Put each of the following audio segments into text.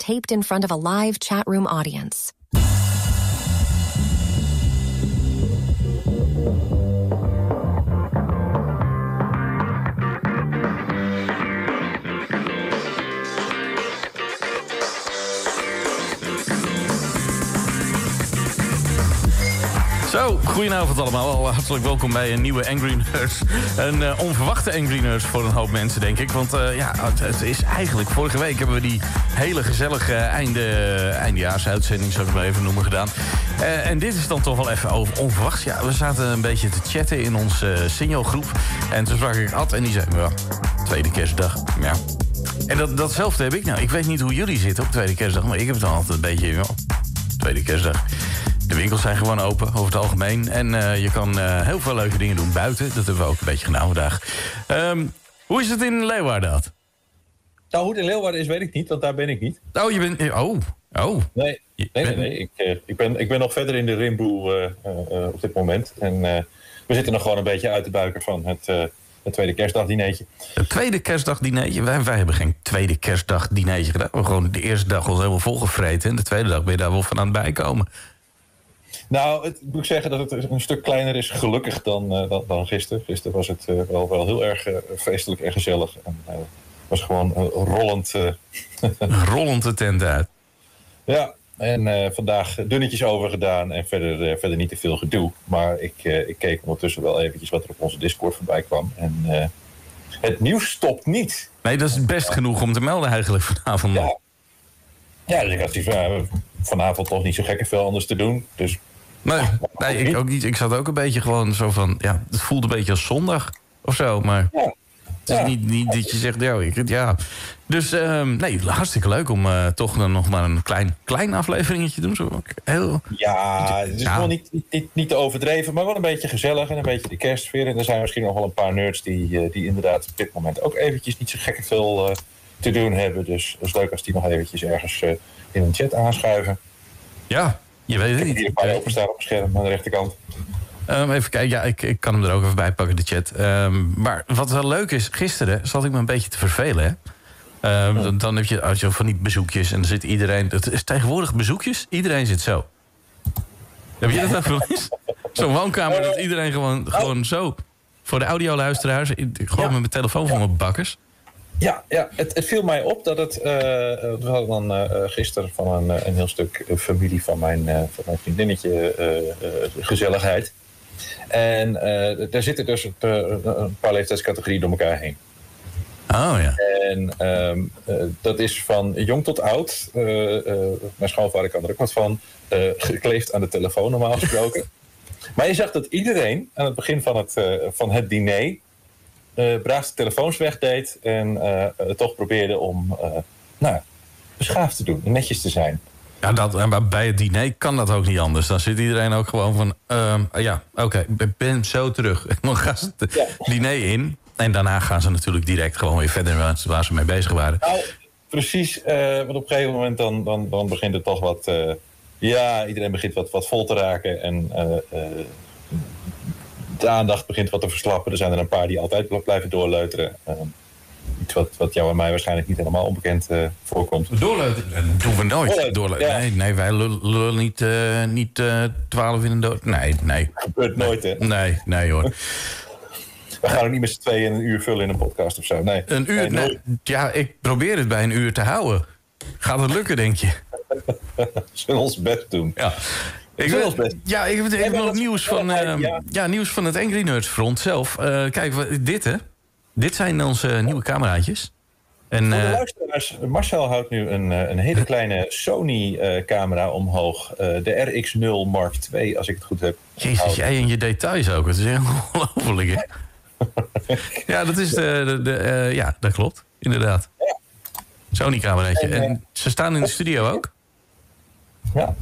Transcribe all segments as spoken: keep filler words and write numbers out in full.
taped in front of a live chat room audience. Zo, goedenavond allemaal. Hartelijk welkom bij een nieuwe Angry Nerds. Een uh, onverwachte Angry Nerds voor een hoop mensen, denk ik. Want uh, ja, het, het is eigenlijk... Vorige week hebben we die hele gezellige einde, eindejaarsuitzending, zou ik het maar even noemen, gedaan. Uh, en dit is dan toch wel even over onverwachts. Ja, we zaten een beetje te chatten in onze uh, signalgroep. En toen sprak ik Ad en die zei... Ja, tweede kerstdag, ja. En dat, datzelfde heb ik nou. Ik weet niet hoe jullie zitten op tweede kerstdag, maar ik heb het dan altijd een beetje... Ja, tweede kerstdag. De winkels zijn gewoon open, over het algemeen. En uh, je kan uh, heel veel leuke dingen doen buiten. Dat hebben we ook een beetje gedaan vandaag. Um, hoe is het in Leeuwarden, Ad? Nou, hoe het in Leeuwarden is, weet ik niet, want daar ben ik niet. Oh, je bent... Oh, oh. Nee, nee, nee. nee. Ik, uh, ik, ben, ik ben nog verder in de rimboe uh, uh, op dit moment. En uh, we zitten nog gewoon een beetje uit de buiker van het, uh, het tweede kerstdagdineetje. Het tweede kerstdagdineetje? Wij, wij hebben geen tweede kerstdagdineetje gedaan. We hebben gewoon de eerste dag ons helemaal volgevreten. En de tweede dag ben je daar wel van aan het bijkomen. Nou, het moet ik zeggen dat het een stuk kleiner is, gelukkig, dan, uh, dan, dan gisteren. Gisteren was het uh, wel, wel heel erg uh, feestelijk en gezellig. En uh, was gewoon uh, rollend... Uh, rollend de tent uit. Ja, en uh, vandaag dunnetjes over gedaan en verder, uh, verder niet te veel gedoe. Maar ik, uh, ik keek ondertussen wel eventjes wat er op onze Discord voorbij kwam. En uh, het nieuws stopt niet. Nee, dat is best genoeg om te melden eigenlijk vanavond. Ja, ja dus ik had die uh, vanavond toch niet zo gekke veel anders te doen, dus... Nee, nee, ik ook niet. Ik zat ook een beetje gewoon zo van... Ja, het voelde een beetje als zondag of zo, maar... Ja. Het is ja. niet, niet dat je zegt, ja, ik, ja. Dus um, nee, hartstikke leuk om uh, toch dan nog maar een klein, klein afleveringetje te doen. Zo. Heel... Ja, het is ja. gewoon niet, niet, niet te overdreven, maar wel een beetje gezellig en een beetje de kerstsfeer. En er zijn misschien nog wel een paar nerds die, die inderdaad op dit moment ook eventjes niet zo gekke veel uh, te doen hebben. Dus het is leuk als die nog eventjes ergens uh, in een chat aanschuiven. Ja. Je weet het niet. Hier een paar openstaan op het scherm aan de rechterkant. Um, even kijken, ja, ik, ik kan hem er ook even bij pakken, de chat. Um, maar wat wel leuk is, gisteren zat ik me een beetje te vervelen. Hè? Um, dan, dan heb je, als je van die bezoekjes en dan zit iedereen... Het is tegenwoordig bezoekjes, iedereen zit zo. Heb je dat even eens? Zo'n woonkamer dat iedereen gewoon, gewoon zo... Voor de audioluisteraars, gewoon ja. met mijn telefoon van mijn bakkers. Ja, ja het, het viel mij op dat het... Uh, we hadden dan uh, gisteren van een, een heel stuk familie van mijn, uh, van mijn vriendinnetje uh, uh, gezelligheid. En uh, daar zitten dus het, uh, een paar leeftijdscategorieën door elkaar heen. Oh ja. En um, uh, dat is van jong tot oud. Uh, uh, mijn schoonvader kan er ook wat van. Uh, gekleefd aan de telefoon normaal gesproken. Maar je zag dat iedereen aan het begin van het, uh, van het diner... Uh, braaf de telefoons wegdeed en uh, uh, toch probeerde om uh, nou, beschaafd te doen, netjes te zijn. Ja, dat, maar bij het diner kan dat ook niet anders. Dan zit iedereen ook gewoon van, uh, ja, oké, okay, ik ben zo terug. En dan gaan ze het ja. diner in en daarna gaan ze natuurlijk direct gewoon weer verder waar ze mee bezig waren. Nou, precies, uh, want op een gegeven moment dan, dan, dan begint het toch wat, uh, ja, iedereen begint wat, wat vol te raken en... Uh, uh, de aandacht begint wat te verslappen. Er zijn er een paar die altijd blijven doorleuteren. Uh, iets wat, wat jou en mij waarschijnlijk niet helemaal onbekend uh, voorkomt. Doorleuteren? Dat doen we nooit. Doorleuteren, Doorleuteren. Ja. Nee, nee, wij lullen niet, uh, niet uh, twaalf in een dood. Nee, nee. Dat gebeurt nooit, hè? Nee, nee hoor. We gaan ook niet met z'n tweeën een uur vullen in een podcast of zo. Nee. Een uur? Nee, nee, ja, ik probeer het bij een uur te houden. Gaat het lukken, denk je? We zullen ons best doen. Ja. Ik wil, ja, ik heb, ik heb nog nieuws van, uh, ja. Ja, nieuws van het Angry Nerds front zelf. Uh, kijk, dit hè. Dit zijn onze nieuwe cameraatjes. En, Voor de uh, luisteraars, Marcel houdt nu een, een hele kleine Sony-camera uh, omhoog. Uh, de R X nul Mark twee, als ik het goed heb. Jezus, jij en je details ook. Het is echt ongelooflijk, hè? Ja, dat is de... de, de uh, ja, dat klopt. Inderdaad. Ja. Sony-cameraatje. En, uh, en ze staan in de studio ook. Ja.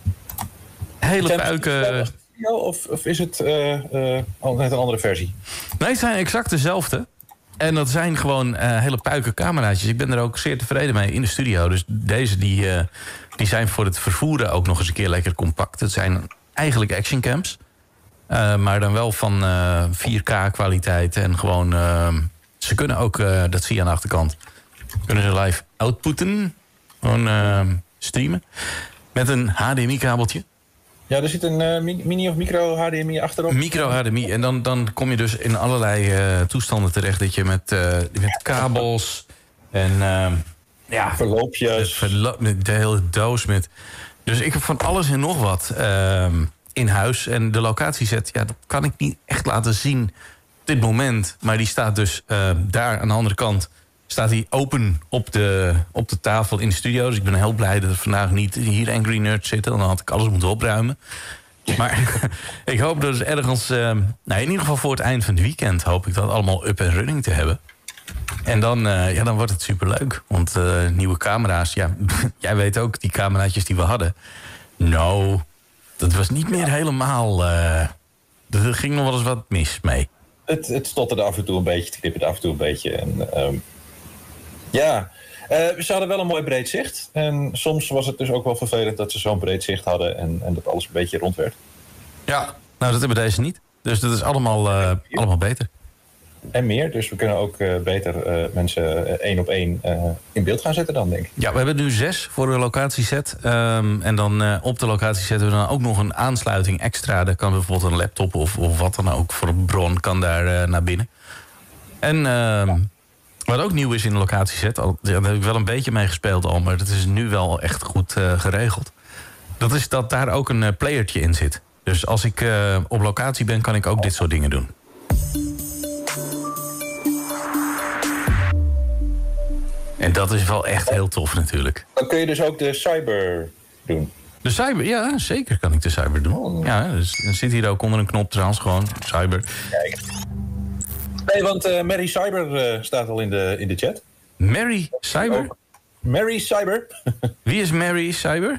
Hele puiken... Of, of is het uh, uh, net een andere versie? Nee, het zijn exact dezelfde. En dat zijn gewoon uh, hele puiken cameraatjes. Ik ben er ook zeer tevreden mee in de studio. Dus deze die, uh, die zijn voor het vervoeren ook nog eens een keer lekker compact. Het zijn eigenlijk actioncams. Uh, maar dan wel van uh, vier K kwaliteit. En gewoon... Uh, ze kunnen ook, uh, dat zie je aan de achterkant... kunnen ze live outputten. Gewoon uh, streamen. Met een H D M I-kabeltje. Ja, er zit een uh, mini of micro H D M I achterop. Micro H D M I. En dan, dan kom je dus in allerlei uh, toestanden terecht. Dat je met, uh, met kabels en uh, ja, verloopjes. Verlo- met de hele doos met. Dus ik heb van alles en nog wat uh, in huis. En de locatieset, ja, dat kan ik niet echt laten zien op dit moment. Maar die staat dus uh, daar aan de andere kant. Staat hij open op de, op de tafel in de studio. Dus ik ben heel blij dat er vandaag niet hier Angry Nerds zitten. Dan had ik alles moeten opruimen. Maar ik hoop dat het ergens... Uh, nou, in ieder geval voor het eind van het weekend... hoop ik dat allemaal up en running te hebben. En dan, uh, ja, dan wordt het superleuk. Want uh, nieuwe camera's... Ja, jij weet ook, die cameraatjes die we hadden... Nou, dat was niet meer helemaal... Uh, er ging nog wel eens wat mis mee. Het, het stotterde af en toe een beetje. Het knipperde af en toe een beetje. En, um, ja... Uh, ze hadden wel een mooi breed zicht. En soms was het dus ook wel vervelend dat ze zo'n breed zicht hadden... en, en dat alles een beetje rond werd. Ja, nou dat hebben deze niet. Dus dat is allemaal, uh, allemaal beter. En meer, dus we kunnen ook uh, beter uh, mensen uh, één op één uh, in beeld gaan zetten dan, denk ik. Ja, we hebben nu zes voor de locatieset. Um, en dan uh, op de locatieset hebben we dan ook nog een aansluiting extra. Daar kan bijvoorbeeld een laptop of, of wat dan ook voor een bron kan daar uh, naar binnen. En... Uh, Wat ook nieuw is in de locatieset, al, ja, daar heb ik wel een beetje mee gespeeld al... maar dat is nu wel echt goed uh, geregeld. Dat is dat daar ook een uh, playertje in zit. Dus als ik uh, op locatie ben, kan ik ook dit soort dingen doen. En dat is wel echt heel tof natuurlijk. Dan kun je dus ook de cyber doen. De cyber, ja, zeker kan ik de cyber doen. Ja, dus dan zit hier ook onder een knop trouwens gewoon, cyber. Kijk. Nee, want uh, Mary Cyber uh, staat al in de, in de chat. Mary Cyber? Oh, Mary Cyber. Wie is Mary Cyber?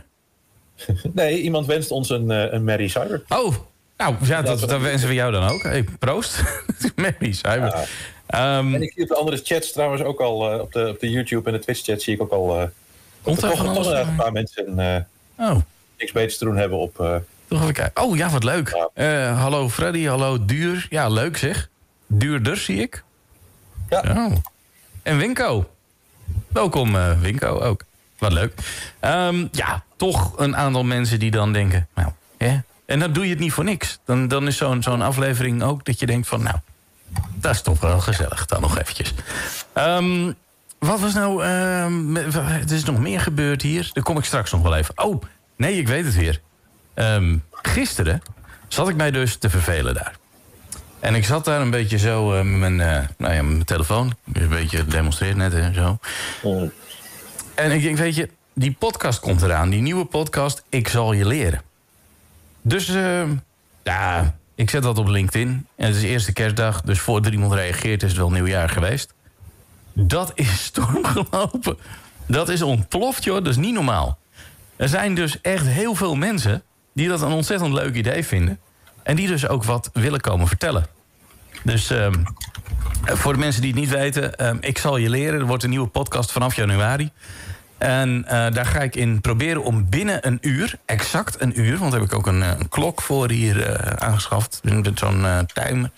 Nee, iemand wenst ons een, uh, een Mary Cyber. Oh, nou ja, dat, dat wensen we jou dan ook. Hey, proost. Mary Cyber. Ja. Um, en ik zie op de andere chats trouwens ook al, uh, op, de, op de YouTube en de Twitch chat zie ik ook al... Uh, dat er toch, toch een paar mensen uh, oh. niks beters te doen hebben op... Uh, toch even kijken. Oh ja, wat leuk. Ja. Uh, hallo Freddy, hallo Duur. Ja, leuk zeg. Duurder, zie ik. Ja. Oh. En Winko. Welkom, uh, Winko ook. Wat leuk. Um, ja, toch een aantal mensen die dan denken... nou, hè? En dan doe je het niet voor niks. Dan, dan is zo'n zo'n aflevering ook dat je denkt van... nou, dat is toch wel gezellig. Dan nog eventjes. Um, wat was nou... Um, er is nog meer gebeurd hier. Daar kom ik straks nog wel even. Oh, nee, ik weet het weer. Um, gisteren zat ik mij dus te vervelen daar. En ik zat daar een beetje zo uh, met, mijn, uh, nou ja, met mijn telefoon. Een beetje demonstreerd net en zo. Mm. En ik denk, weet je, die podcast komt eraan. Die nieuwe podcast, Ik Zal Je Leren. Dus, uh, ja, ik zet dat op LinkedIn. En het is de eerste kerstdag, dus voordat er iemand reageert... is het wel nieuwjaar geweest. Dat is storm gelopen. Dat is ontploft, joh. Dat is niet normaal. Er zijn dus echt heel veel mensen... die dat een ontzettend leuk idee vinden... en die dus ook wat willen komen vertellen. Dus um, voor de mensen die het niet weten... Um, Ik Zal Je Leren, er wordt een nieuwe podcast vanaf januari. En uh, daar ga ik in proberen om binnen een uur... exact een uur, want daar heb ik ook een, een klok voor hier uh, aangeschaft. Met zo'n uh, timer.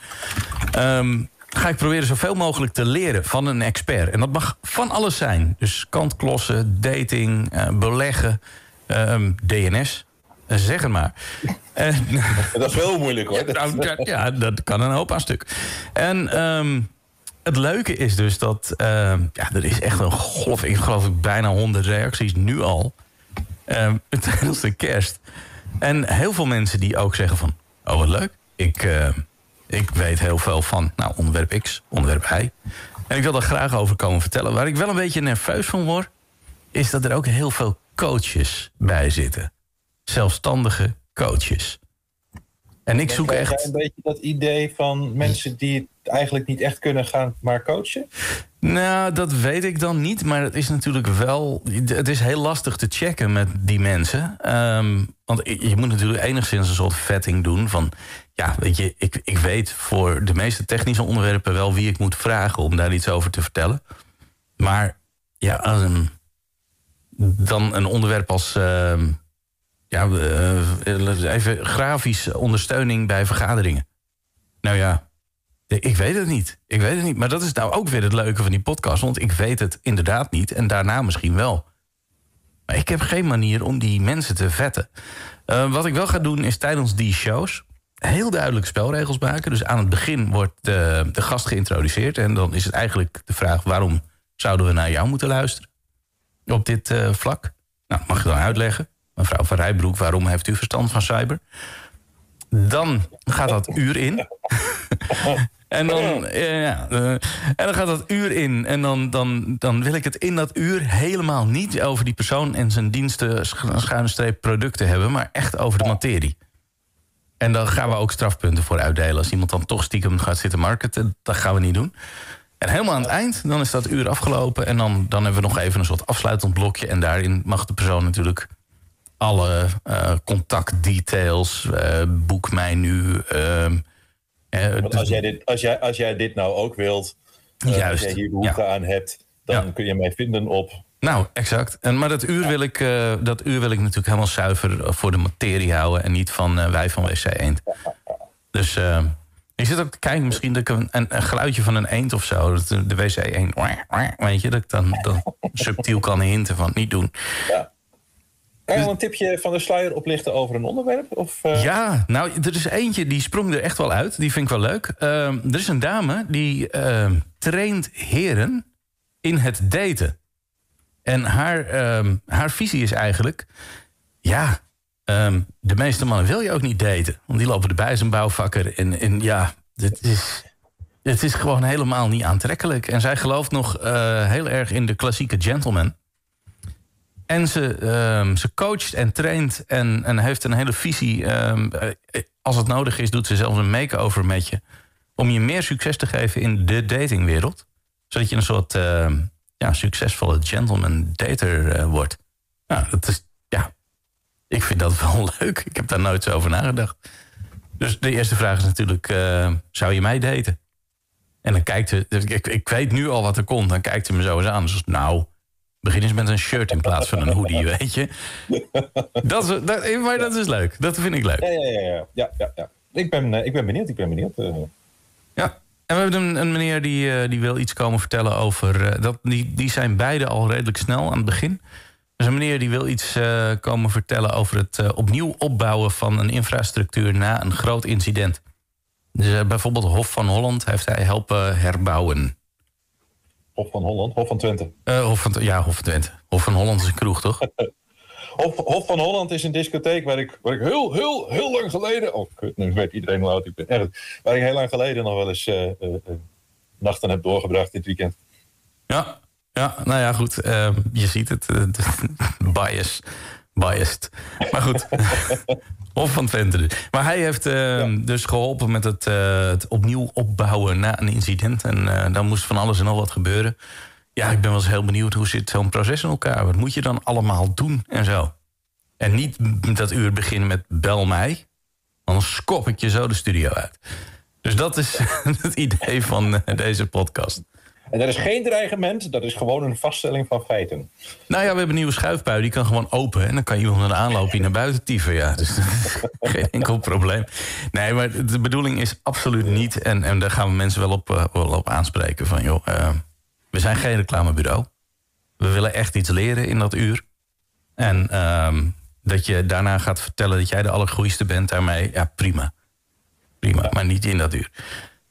Um, ga ik proberen zoveel mogelijk te leren van een expert. En dat mag van alles zijn. Dus kantklossen, dating, uh, beleggen, um, D N S... Zeg het maar. En, dat is wel moeilijk hoor. Ja, nou, ja, dat kan een hoop aan stuk. En um, het leuke is dus dat... Uh, ja, er is echt een golf. Ik geloof ik bijna honderd reacties nu al. Um, tijdens de kerst. En heel veel mensen die ook zeggen van... Oh, wat leuk. Ik, uh, ik weet heel veel van nou, onderwerp X, onderwerp Y. En ik wil daar graag over komen vertellen. Waar ik wel een beetje nerveus van word... is dat er ook heel veel coaches bij zitten. Zelfstandige coaches. En ik zoek echt... een beetje dat idee van mensen die het eigenlijk niet echt kunnen gaan maar coachen? Nou, dat weet ik dan niet. Maar het is natuurlijk wel... Het is heel lastig te checken met die mensen. Um, want je moet natuurlijk enigszins een soort vetting doen van... Ja, weet je, ik, ik weet voor de meeste technische onderwerpen wel wie ik moet vragen om daar iets over te vertellen. Maar ja, als een, dan een onderwerp als... Uh, Ja, uh, even grafisch ondersteuning bij vergaderingen. Nou ja, ik weet het niet. Ik weet het niet. Maar dat is nou ook weer het leuke van die podcast. Want ik weet het inderdaad niet. En daarna misschien wel. Maar ik heb geen manier om die mensen te vetten. Uh, wat ik wel ga doen is tijdens die shows heel duidelijk spelregels maken. Dus aan het begin wordt de, de gast geïntroduceerd. En dan is het eigenlijk de vraag: waarom zouden we naar jou moeten luisteren op dit uh, vlak? Nou, mag je dan uitleggen. Mevrouw van Rijbroek, waarom heeft u verstand van cyber? Dan gaat dat uur in. en, dan, ja, uh, en dan gaat dat uur in. En dan, dan, dan wil ik het in dat uur helemaal niet over die persoon en zijn diensten, schuine streep producten hebben, maar echt over de materie. En dan gaan we ook strafpunten voor uitdelen. Als iemand dan toch stiekem gaat zitten marketen, dat gaan we niet doen. En helemaal aan het eind, dan is dat uur afgelopen. En dan, dan hebben we nog even een soort afsluitend blokje. En daarin mag de persoon natuurlijk alle uh, contactdetails, uh, boek mij nu. Uh, uh, Want als, jij dit, als, jij, als jij dit nou ook wilt, uh, juist, als jij hier behoefte ja. aan hebt, dan ja. kun je mij vinden op... Nou, exact. En, maar dat uur, wil ik, uh, dat uur wil ik natuurlijk helemaal zuiver voor de materie houden en niet van uh, wij van W C Eend. Dus uh, ik zit ook te kijken, misschien dat ik een, een, een geluidje van een eend of zo, dat de, de W C Eend, weet je, dat ik dan, dan subtiel kan hinten van niet doen. Ja. Kan je al een tipje van de sluier oplichten over een onderwerp? Of, uh... Ja, nou, er is eentje die sprong er echt wel uit. Die vind ik wel leuk. Uh, er is een dame die uh, traint heren in het daten. En haar, uh, haar visie is eigenlijk... ja, um, de meeste mannen wil je ook niet daten. Want die lopen erbij zijn bouwvakker. En, en ja, dit is, dit is gewoon helemaal niet aantrekkelijk. En zij gelooft nog uh, heel erg in de klassieke gentleman. En ze, um, ze coacht en traint en, en heeft een hele visie. Um, als het nodig is, doet ze zelfs een make-over met je. Om je meer succes te geven in de datingwereld. Zodat je een soort uh, ja, succesvolle gentleman dater uh, wordt. Nou, dat is, ja, ik vind dat wel leuk. Ik heb daar nooit zo over nagedacht. Dus de eerste vraag is natuurlijk, uh, zou je mij daten? En dan kijkt ze, ik, ik weet nu al wat er komt. Dan kijkt ze me zo eens aan. Dus nou... begin eens met een shirt in plaats van een hoodie, weet je. Dat is, dat, maar dat is leuk. Dat vind ik leuk. Ja, ja, ja. ja. ja, ja, ja. Ik, ben, uh, ik ben benieuwd, ik ben benieuwd. Uh. Ja, en we hebben een, een meneer die, uh, die wil iets komen vertellen over... Uh, dat, die, die zijn beide al redelijk snel aan het begin. Dus een meneer die wil iets uh, komen vertellen over het uh, opnieuw opbouwen van een infrastructuur na een groot incident. Dus uh, bijvoorbeeld Hof van Holland heeft hij helpen herbouwen. Hof van Holland, Hof van Twente. Uh, Hof van, ja, Hof van Twente. Hof van Holland is een kroeg, toch? Hof, Hof van Holland is een discotheek waar ik, waar ik heel, heel, heel lang geleden... Oh, kut, nu weet iedereen hoe oud ik ben. Echt, waar ik heel lang geleden nog wel eens uh, uh, uh, nachten heb doorgebracht dit weekend. Ja, ja nou ja, goed. Uh, je ziet het. Uh, bias. Biased. Maar goed. Hof van Twente dus. Maar hij heeft uh, ja. dus geholpen met het, uh, het opnieuw opbouwen na een incident. En uh, dan moest van alles en al wat gebeuren. Ja, ik ben wel eens heel benieuwd, hoe zit zo'n proces in elkaar? Wat moet je dan allemaal doen en zo? En niet dat uur beginnen met bel mij. Anders skop ik je zo de studio uit. Dus dat is het idee van uh, deze podcast. En dat is geen dreigement, dat is gewoon een vaststelling van feiten. Nou ja, we hebben een nieuwe schuifbui, die kan gewoon open. En dan kan iemand met een aanloopje naar buiten tieven. Ja, dus geen enkel probleem. Nee, maar de bedoeling is absoluut niet... en, en daar gaan we mensen wel op, uh, wel op aanspreken van... joh, uh, we zijn geen reclamebureau. We willen echt iets leren in dat uur. En uh, dat je daarna gaat vertellen dat jij de allergoeiste bent daarmee... ja, prima. Prima, ja. Maar niet in dat uur.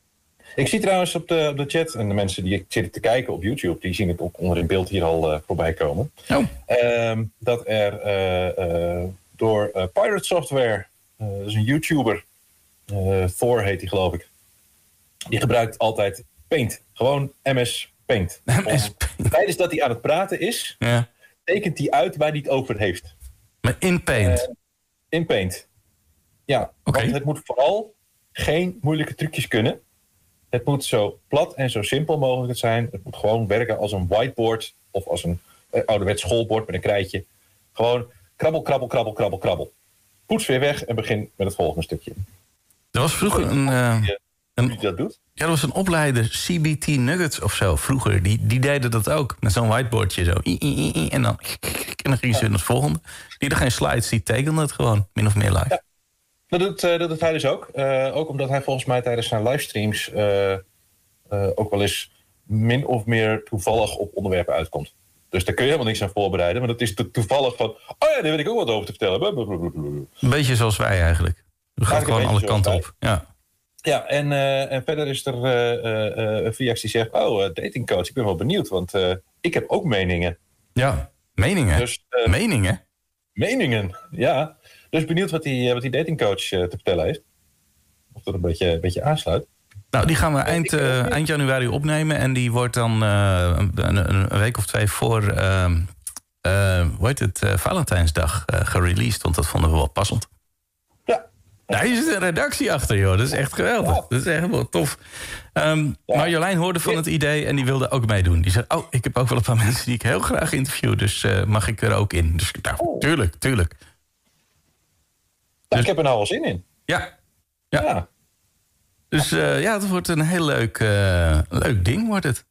Ik zie trouwens op de, op de chat, en de mensen die zitten te kijken op YouTube... die zien het ook onder in beeld hier al uh, voorbij komen. Oh. Uh, dat er uh, uh, door uh, Pirate Software... Uh, dat is een YouTuber, uh, Thor heet die geloof ik... die gebruikt altijd Paint. Gewoon M S Paint. M S Paint. Tijdens dat hij aan het praten is... Ja. tekent hij uit waar hij het over heeft. Maar in Paint? Uh, in Paint. Ja, okay. Want het moet vooral geen moeilijke trucjes kunnen... Het moet zo plat en zo simpel mogelijk zijn. Het moet gewoon werken als een whiteboard... of als een uh, ouderwets schoolbord met een krijtje. Gewoon krabbel, krabbel, krabbel, krabbel, krabbel. Poets weer weg en begin met het volgende stukje. Er was vroeger een... Uh, een Hoe je dat doet? Ja, er was een opleider, C B T Nuggets of zo, vroeger. Die, die deden dat ook, met zo'n whiteboardje zo. En dan, en dan ging ze in het volgende. Die had geen slides, die tekende het gewoon, min of meer live. Ja. Dat doet, uh, dat doet hij dus ook. Uh, ook omdat hij volgens mij tijdens zijn livestreams... Uh, uh, ook wel eens min of meer toevallig op onderwerpen uitkomt. Dus daar kun je helemaal niks aan voorbereiden. Maar dat is to- toevallig van... Oh ja, daar weet ik ook wat over te vertellen. Een beetje zoals wij eigenlijk. We gaan gewoon alle kanten op. Ja, ja en, uh, en verder is er uh, uh, uh, Viax die zegt... Oh, uh, datingcoach, ik ben wel benieuwd. Want uh, ik heb ook meningen. Ja, meningen? Dus, uh, meningen? Meningen, ja. Dus benieuwd wat die, wat die datingcoach uh, te vertellen heeft. Of dat een beetje, een beetje aansluit. Nou, die gaan we eind, uh, eind januari opnemen. En die wordt dan uh, een, een week of twee voor... Uh, uh, hoe heet het? Uh, Valentijnsdag uh, gereleased. Want dat vonden we wel passend. Ja. Daar is een redactie achter, joh. Dat is echt geweldig. Ja. Dat is echt wel tof. Um, ja. Marjolein hoorde van het idee en die wilde ook meedoen. Die zei, oh, ik heb ook wel een paar mensen die ik heel graag interview. Dus uh, mag ik er ook in? Dus nou, oh. tuurlijk, tuurlijk. Nou, dus, ik heb er nou wel zin in. Ja. Ja. ja. Dus uh, ja, het wordt een heel leuk, uh, leuk ding, wordt het.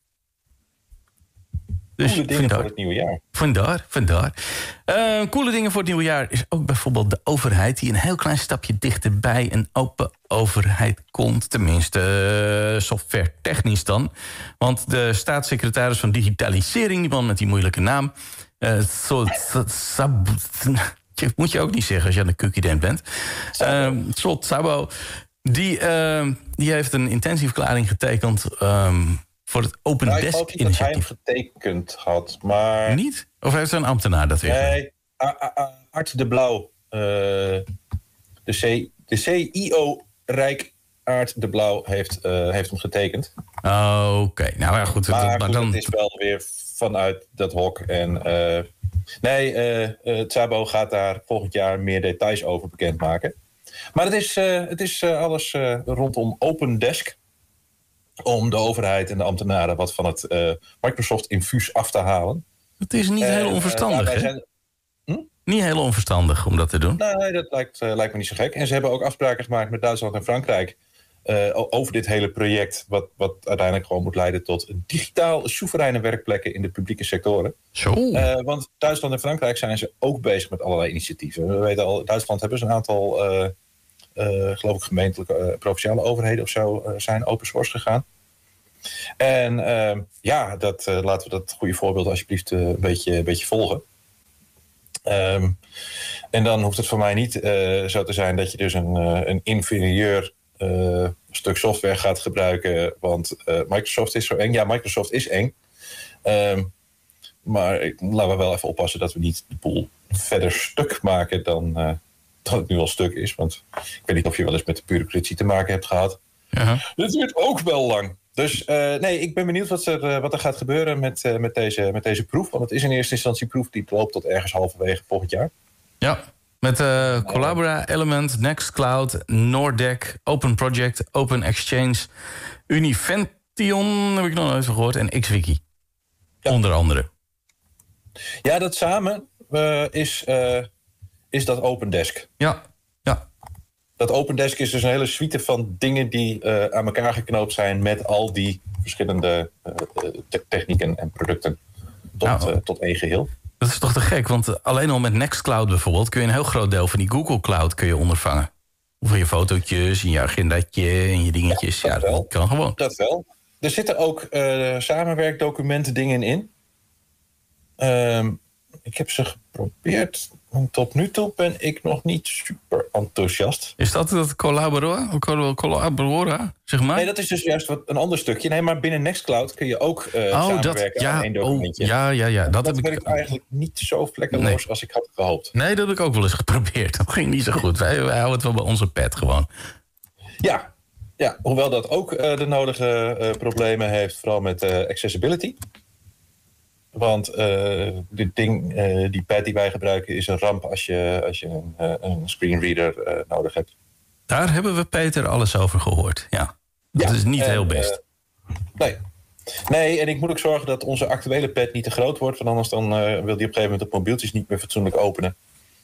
Dus coole dingen voor het nieuwe jaar. Vandaar, vandaar. Uh, coole dingen voor het nieuwe jaar is ook bijvoorbeeld de overheid... die een heel klein stapje dichterbij een open overheid komt. Tenminste, uh, software technisch dan. Want de staatssecretaris van Digitalisering... die man met die moeilijke naam... Uh, so, so, sab, moet je ook niet zeggen als je aan de cookie bent. Uh, Slot Sabo... Die, uh, die heeft een intentieverklaring getekend um, voor het Open nou, Desk initiatief. Ik hoop dat hij hem getekend had, maar... Niet? Of heeft er een ambtenaar dat weer? Nee, Art de Blauw. Uh, de, C, de C I O Rijk Aart de Blauw heeft, uh, heeft hem getekend. Oh, oké. Okay. Nou ja, goed. Maar, maar goed, dan... het is wel weer vanuit dat hok. En uh, nee, uh, uh, Tsabo gaat daar volgend jaar meer details over bekendmaken. Maar het is, uh, het is uh, alles uh, rondom Open Desk. Om de overheid en de ambtenaren wat van het uh, Microsoft-infuus af te halen. Het is niet uh, heel onverstandig, uh, hè? Zijn... Hm? Niet heel onverstandig om dat te doen. Nee, dat lijkt, uh, lijkt me niet zo gek. En ze hebben ook afspraken gemaakt met Duitsland en Frankrijk... Uh, over dit hele project... Wat, wat uiteindelijk gewoon moet leiden tot digitaal soevereine werkplekken... in de publieke sectoren. Zo. Uh, want Duitsland en Frankrijk zijn ze ook bezig met allerlei initiatieven. We weten al, in Duitsland hebben ze een aantal... Uh, Uh, geloof ik gemeentelijke, uh, provinciale overheden of zo uh, zijn open source gegaan. En uh, ja, dat, uh, laten we dat goede voorbeeld alsjeblieft uh, een, beetje, een beetje volgen. Um, en dan hoeft het voor mij niet uh, zo te zijn dat je dus een, uh, een inferieur uh, stuk software gaat gebruiken, want uh, Microsoft is zo eng. Ja, Microsoft is eng. Um, maar ik, laten we wel even oppassen dat we niet de boel verder stuk maken dan... Uh, dat het nu al stuk is. Want ik weet niet of je wel eens met de bureaucratie te maken hebt gehad. Uh-huh. Dat duurt ook wel lang. Dus uh, nee, ik ben benieuwd wat er, uh, wat er gaat gebeuren met, uh, met, deze, met deze proef. Want het is in eerste instantie een proef die loopt tot ergens halverwege volgend jaar. Ja, met uh, Collabora, Element, Nextcloud, Nordec, Open Project, Open Exchange, Univention, heb ik nog nooit van gehoord, en XWiki. Ja. Onder andere. Ja, dat samen uh, is... Uh, is dat Open Desk. Ja, ja. Dat Open Desk is dus een hele suite van dingen die uh, aan elkaar geknoopt zijn... met al die verschillende uh, te- technieken en producten tot, nou, uh, tot één geheel. Dat is toch te gek, want alleen al met Nextcloud bijvoorbeeld... kun je een heel groot deel van die Google Cloud kun je ondervangen. Voor je fotootjes en je agendatje en je dingetjes. Ja, dat, ja, dat kan gewoon. Dat wel. Er zitten ook uh, samenwerkdocumenten dingen in. Um, ik heb ze geprobeerd... Tot nu toe ben ik nog niet super enthousiast. Is dat het Collabora? Collabora, zeg maar? Nee, dat is dus juist wat een ander stukje. Nee, maar binnen Nextcloud kun je ook uh, oh, samenwerken dat, ja, aan één documentje. Oh, ja, ja, ja. Dat, dat heb werkt ik eigenlijk niet zo vlekkeloos nee. als ik had gehoopt. Nee, dat heb ik ook wel eens geprobeerd. Dat ging niet zo goed. wij, wij houden het wel bij onze pet gewoon. Ja, ja hoewel dat ook uh, de nodige uh, problemen heeft, vooral met uh, accessibility. Want uh, dit ding, uh, die pad die wij gebruiken, is een ramp als je, als je een, uh, een screenreader uh, nodig hebt. Daar hebben we Peter alles over gehoord, ja. Dat ja, is niet en, heel best. Uh, nee. nee, en ik moet ook zorgen dat onze actuele pad niet te groot wordt. Want anders dan, uh, wil die op een gegeven moment op mobieltjes niet meer fatsoenlijk openen.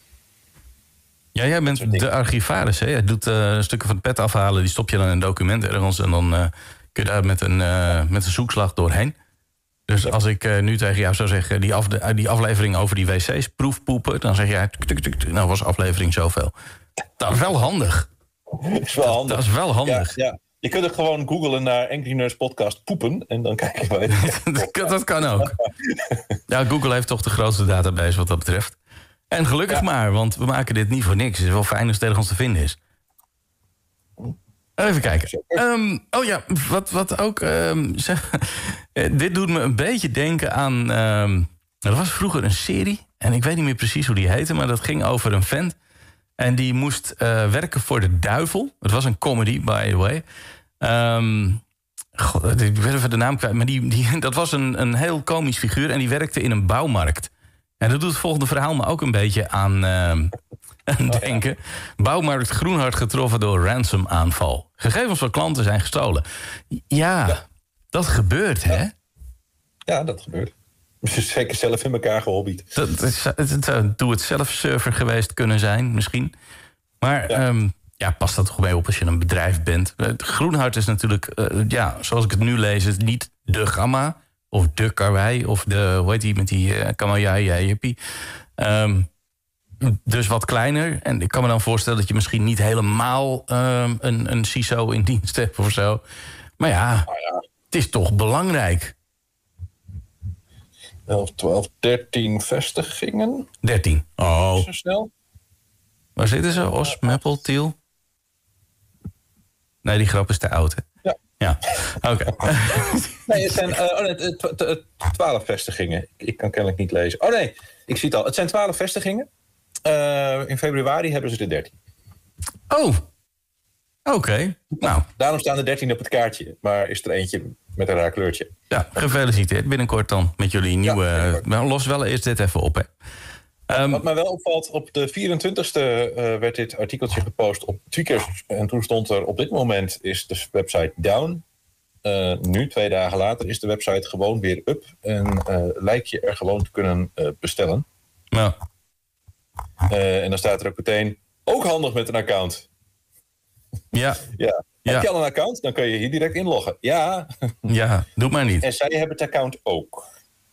Ja, jij bent de archivaris, hè? Jij doet uh, stukken van de pad afhalen, die stop je dan in een document ergens... en dan uh, kun je daar met een, uh, met een zoekslag doorheen. Dus als ik uh, nu tegen jou zou zeggen... Die, af, die aflevering over die wc's, proefpoepen... dan zeg jij, tuk, tuk, tuk, nou was aflevering zoveel. Dat is wel handig. Dat is wel handig. Dat is wel handig. Ja, ja. Je kunt er gewoon googlen naar Angry Nerds podcast poepen. En dan kijken wij. dat, dat kan ook. Ja, Google heeft toch de grootste database wat dat betreft. En gelukkig ja. maar, want we maken dit niet voor niks. Het is wel fijn als het tegen ons te vinden is. Even kijken. Um, oh ja, wat, wat ook... Um, zeg, dit doet me een beetje denken aan... Um, er was vroeger een serie. En ik weet niet meer precies hoe die heette. Maar dat ging over een vent. En die moest uh, werken voor de duivel. Het was een comedy, by the way. Um, God, ik weet even de naam kwijt. Maar die, die, dat was een, een heel komisch figuur. En die werkte in een bouwmarkt. En dat doet het volgende verhaal me ook een beetje aan... Uh, denken. Bouwmarkt Groenhart getroffen door ransomaanval. Gegevens van klanten zijn gestolen. Ja, ja. dat gebeurt, hè? Ja, dat gebeurt. Zeker zelf in elkaar gehobbied. Dat, het, het, het zou doe-het-zelf server geweest kunnen zijn, misschien. Maar ja. Um, ja, past dat toch mee op als je een bedrijf bent. Groenhart is natuurlijk, uh, ja, zoals ik het nu lees... het niet de Gamma of de Karwei... of de, hoe heet die met die uh, Kamayai, Jippie... Um, Dus wat kleiner. En ik kan me dan voorstellen dat je misschien niet helemaal uh, een, een C I S O in dienst hebt of zo. Maar ja, oh ja, het is toch belangrijk. elf, twaalf, dertien vestigingen. dertien. Oh. Zo snel. Waar zitten ze? Os, Meppel, Tiel? Nee, die grap is te oud, hè? Ja. Ja, oké. Okay. Nee, het zijn uh, oh nee, twaalf vestigingen. Ik kan kennelijk niet lezen. Oh nee, ik zie het al. Het zijn twaalf vestigingen. Uh, in februari hebben ze de dertien. Oh, oké. Okay. Nou. Daarom staan er dertien op het kaartje. Maar is er eentje met een raar kleurtje. Ja, gefeliciteerd. Binnenkort dan met jullie nieuwe... Ja, los wel eerst dit even op, hè. Um, Wat mij wel opvalt, op de vierentwintigste uh, werd dit artikeltje gepost op Tweakers. En toen stond er, op dit moment is de website down. Uh, nu, twee dagen later, is de website gewoon weer up. En uh, lijkt je er gewoon te kunnen uh, bestellen. Nou. Uh, en dan staat er ook meteen, ook handig met een account. Ja. ja. ja. Heb je al een account, dan kun je hier direct inloggen. Ja. Ja, doe maar niet. En zij hebben het account ook.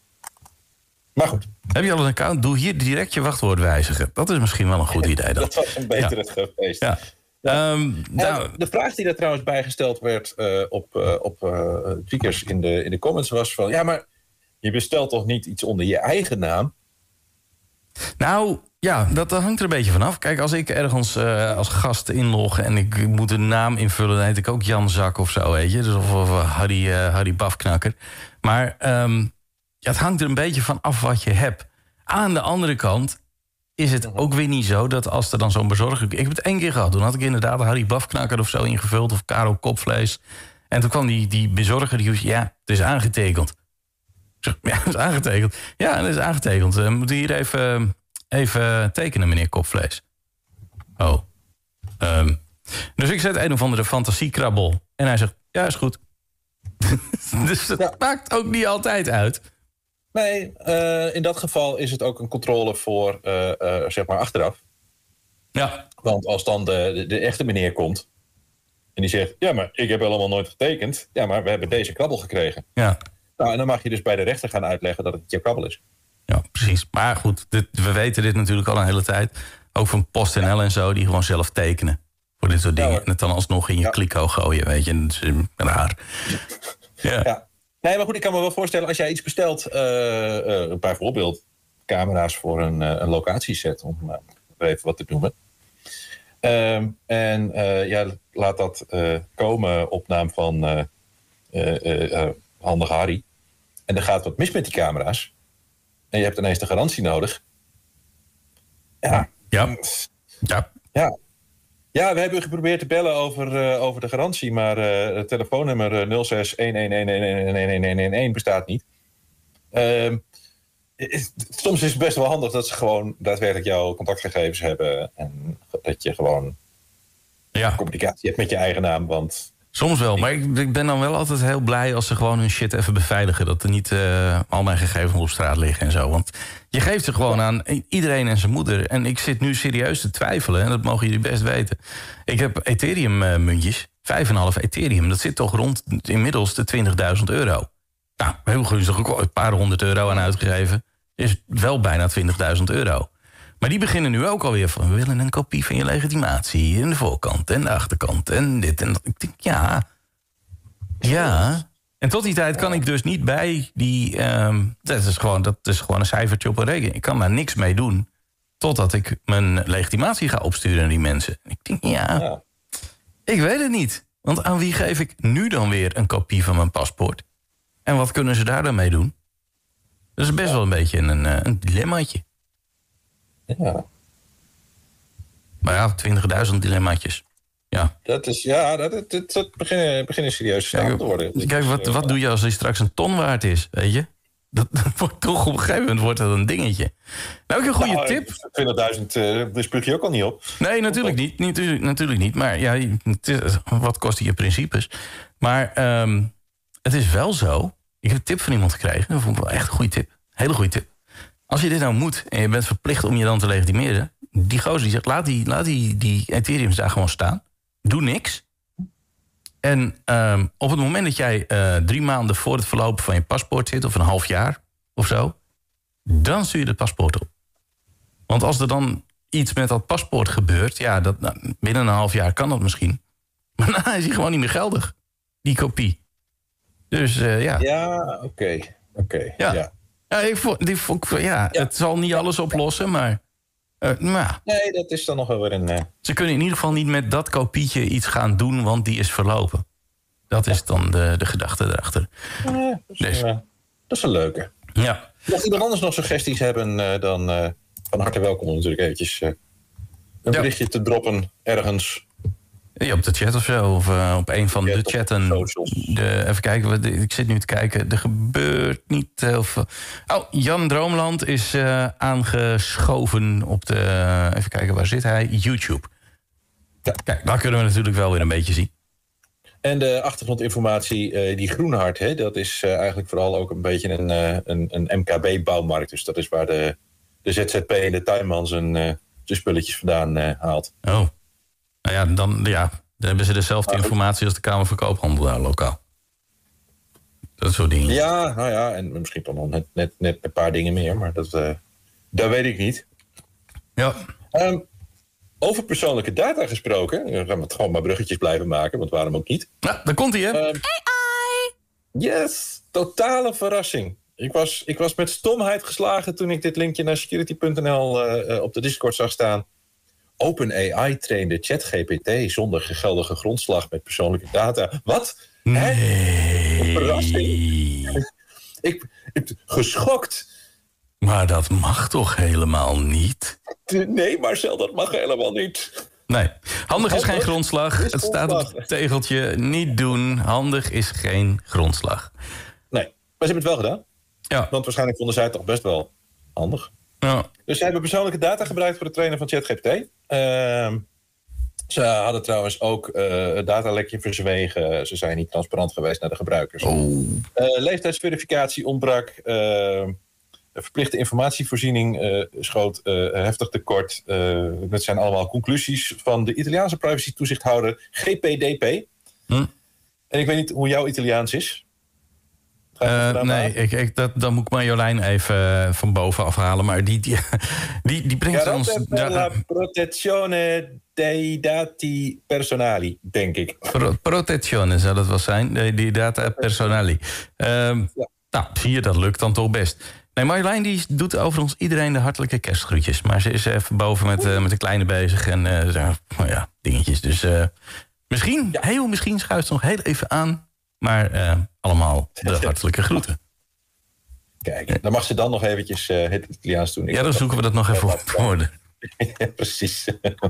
Maar goed. Heb je al een account? Doe hier direct je wachtwoord wijzigen. Dat is misschien wel een goed idee dan. Dat was een betere ja. geweest. Ja. Ja. Um, nou. De vraag die daar trouwens bijgesteld werd uh, op, uh, op uh, Tweakers in de, in de comments was van... ja, maar je bestelt toch niet iets onder je eigen naam? Nou, ja, dat, dat hangt er een beetje vanaf. Kijk, als ik ergens uh, als gast inlog en ik moet een naam invullen... dan heet ik ook Jan Zak of zo, weet je. Dus of, of uh, Harry, uh, Harry Bafknakker. Maar um, ja, het hangt er een beetje van af wat je hebt. Aan de andere kant is het ook weer niet zo dat als er dan zo'n bezorger... Ik heb het één keer gehad. Toen had ik inderdaad Harry Bafknakker of zo ingevuld... of Karel Kopvlees. En toen kwam die, die bezorger, die zei... ja, het is aangetekend. Ja, het is aangetekend. Ja, het is aangetekend. Uh, moet hier even, even tekenen, meneer Kopvlees. Oh. Um, dus ik zet een of andere fantasiekrabbel. En hij zegt, ja, is goed. Dus dat ja. maakt ook niet altijd uit. Nee, uh, in dat geval is het ook een controle voor, uh, uh, zeg maar, achteraf. Ja. Want als dan de, de, de echte meneer komt... en die zegt, ja, maar ik heb helemaal nooit getekend. Ja, maar we hebben deze krabbel gekregen. Ja. Nou, en dan mag je dus bij de rechter gaan uitleggen dat het je krabbel is. Ja, precies. Maar goed, dit, we weten dit natuurlijk al een hele tijd. Ook van PostNL en zo, die gewoon zelf tekenen. Voor dit soort dingen. Ja, en het dan alsnog in je ja. kliko gooien, weet je. Dat is raar. Ja. ja. Nee, maar goed, ik kan me wel voorstellen... als jij iets bestelt, uh, uh, bijvoorbeeld camera's voor een, uh, een locatieset... om uh, even wat te noemen. Um, en uh, ja, laat dat uh, komen op naam van uh, uh, uh, uh, Handig Harry. En er gaat wat mis met die camera's. En je hebt ineens de garantie nodig. Ja. Ja. Ja. Ja. Ja, we hebben u geprobeerd te bellen over, uh, over de garantie... maar uh, het telefoonnummer nul zes een een een een een een een een een bestaat niet. Uh, soms is het best wel handig dat ze gewoon daadwerkelijk jouw contactgegevens hebben... en dat je gewoon ja. communicatie hebt met je eigen naam, want... Soms wel, maar ik, ik ben dan wel altijd heel blij als ze gewoon hun shit even beveiligen. Dat er niet uh, al mijn gegevens op straat liggen en zo. Want je geeft ze gewoon aan iedereen en zijn moeder. En ik zit nu serieus te twijfelen, en dat mogen jullie best weten. Ik heb Ethereum-muntjes, vijf komma vijf Ethereum. Dat zit toch rond inmiddels de twintigduizend euro. Nou, we hebben er toch ook een paar honderd euro aan uitgegeven. Is wel bijna twintigduizend euro. Maar die beginnen nu ook alweer van... we willen een kopie van je legitimatie in de voorkant en de achterkant en dit en dat. Ik denk, ja, Ja, en tot die tijd kan ik dus niet bij die... Um, dat, is gewoon, dat is gewoon een cijfertje op een rekening. Ik kan daar niks mee doen totdat ik mijn legitimatie ga opsturen aan die mensen. Ik denk, ja, ja, ik weet het niet. Want aan wie geef ik nu dan weer een kopie van mijn paspoort? En wat kunnen ze daar dan mee doen? Dat is best ja. wel een beetje een, een dilemmaatje. Ja. Maar ja, twintigduizend dilemmaatjes. Ja, dat is ja, dat, dat, dat, dat beginnen, beginnen serieuze stappen te worden. Kijk, kijk wat, wat doe je als hij straks een ton waard is, weet je? Dat, dat wordt toch op een gegeven moment wordt dat een dingetje. Nou, ook een goede nou, tip. twintigduizend, uh, daar spuug je ook al niet op. Nee, natuurlijk niet. Natuurlijk, natuurlijk niet. Maar ja, wat kosten je principes? Maar um, het is wel zo. Ik heb een tip van iemand gekregen. Dat vond ik wel echt een goede tip. Hele goede tip. Als je dit nou moet en je bent verplicht om je dan te legitimeren, die gozer die zegt, laat die, laat die, die Ethereums daar gewoon staan. Doe niks. En um, op het moment dat jij uh, drie maanden voor het verlopen van je paspoort zit, of een half jaar of zo, dan stuur je het paspoort op. Want als er dan iets met dat paspoort gebeurt, ja, dat, nou, binnen een half jaar kan dat misschien. Maar dan is hij gewoon niet meer geldig, die kopie. Dus uh, ja. Ja, oké. Okay. Okay. Ja. ja. Ja, ik vond, die vond, ja, ja, het zal niet alles oplossen, maar... Uh, nou, nee, dat is dan nog wel weer een... Uh... Ze kunnen in ieder geval niet met dat kopietje iets gaan doen, want die is verlopen. Dat is dan de, de gedachte erachter. Ja, dat, is, dus. uh, dat is een leuke. Ja. Mocht iemand anders nog suggesties hebben, uh, dan uh, van harte welkom om natuurlijk eventjes uh, een ja. berichtje te droppen ergens. Ja, op de chat of zo, of uh, op een van ja, de chatten. De, even kijken, ik zit nu te kijken, er gebeurt niet heel veel. Oh, Jan Droomland is uh, aangeschoven op de, uh, even kijken, waar zit hij? YouTube. Ja. Kijk, daar kunnen we natuurlijk wel weer een beetje zien. En de achtergrondinformatie, uh, die Groenhart, hè, dat is uh, eigenlijk vooral ook een beetje een, uh, een, een M K B-bouwmarkt. Dus dat is waar de, de Z Z P en de tuinman zijn, uh, zijn spulletjes vandaan uh, haalt. Oh. Nou ja dan, ja, dan hebben ze dezelfde informatie als de Kamer van Koophandel daar lokaal. Dat soort dingen. Ja, nou ja, en misschien dan nog net, net, net een paar dingen meer, maar dat, uh, dat weet ik niet. Ja. Um, over persoonlijke data gesproken, dan gaan we het gewoon maar bruggetjes blijven maken, want waarom ook niet? Ja, daar komt hij, hè? Um, A I! Yes, totale verrassing. Ik was, ik was met stomheid geslagen toen ik dit linkje naar security punt n l uh, uh, op de Discord zag staan. OpenAI trainde ChatGPT zonder geldige grondslag met persoonlijke data. Wat? Nee. Hè? Verrassing. ik, ik geschokt. Maar dat mag toch helemaal niet? Nee, Marcel, dat mag helemaal niet. Nee, handig is geen grondslag. Het staat op het tegeltje, niet doen. Handig is geen grondslag. Nee, maar ze hebben het wel gedaan. Ja. Want waarschijnlijk vonden zij het toch best wel handig. Ja. Dus ze hebben persoonlijke data gebruikt voor het trainen van ChatGPT. Uh, ze hadden trouwens ook uh, het datalekje verzwegen. Ze zijn niet transparant geweest naar de gebruikers. Oh. Uh, leeftijdsverificatie ontbrak. Uh, verplichte informatievoorziening uh, schoot uh, heftig tekort. Uh, dat zijn allemaal conclusies van de Italiaanse privacy-toezichthouder G P D P. Hm? En ik weet niet hoe jouw Italiaans is. Uh, nee, ik, ik, dat, dan moet ik Marjolein even uh, van boven afhalen. Maar die, die, die, die brengt ja, ons... Ja, la protezione dei dati personali, denk ik. Pro, protezione zou dat wel zijn, die, die data personali. Uh, ja. Nou, zie je, dat lukt dan toch best. Nee, Marjolein die doet overigens iedereen de hartelijke kerstgroetjes. Maar ze is even boven met, uh, met de kleine bezig en uh, nou ja, dingetjes. Dus uh, misschien, ja. heel misschien schuift ze nog heel even aan. Maar uh, allemaal de hartelijke groeten. Kijk, dan mag ze dan nog eventjes uh, het Italiaans doen. Ik ja, dan zoeken we dat nog even op voor. Ja, precies.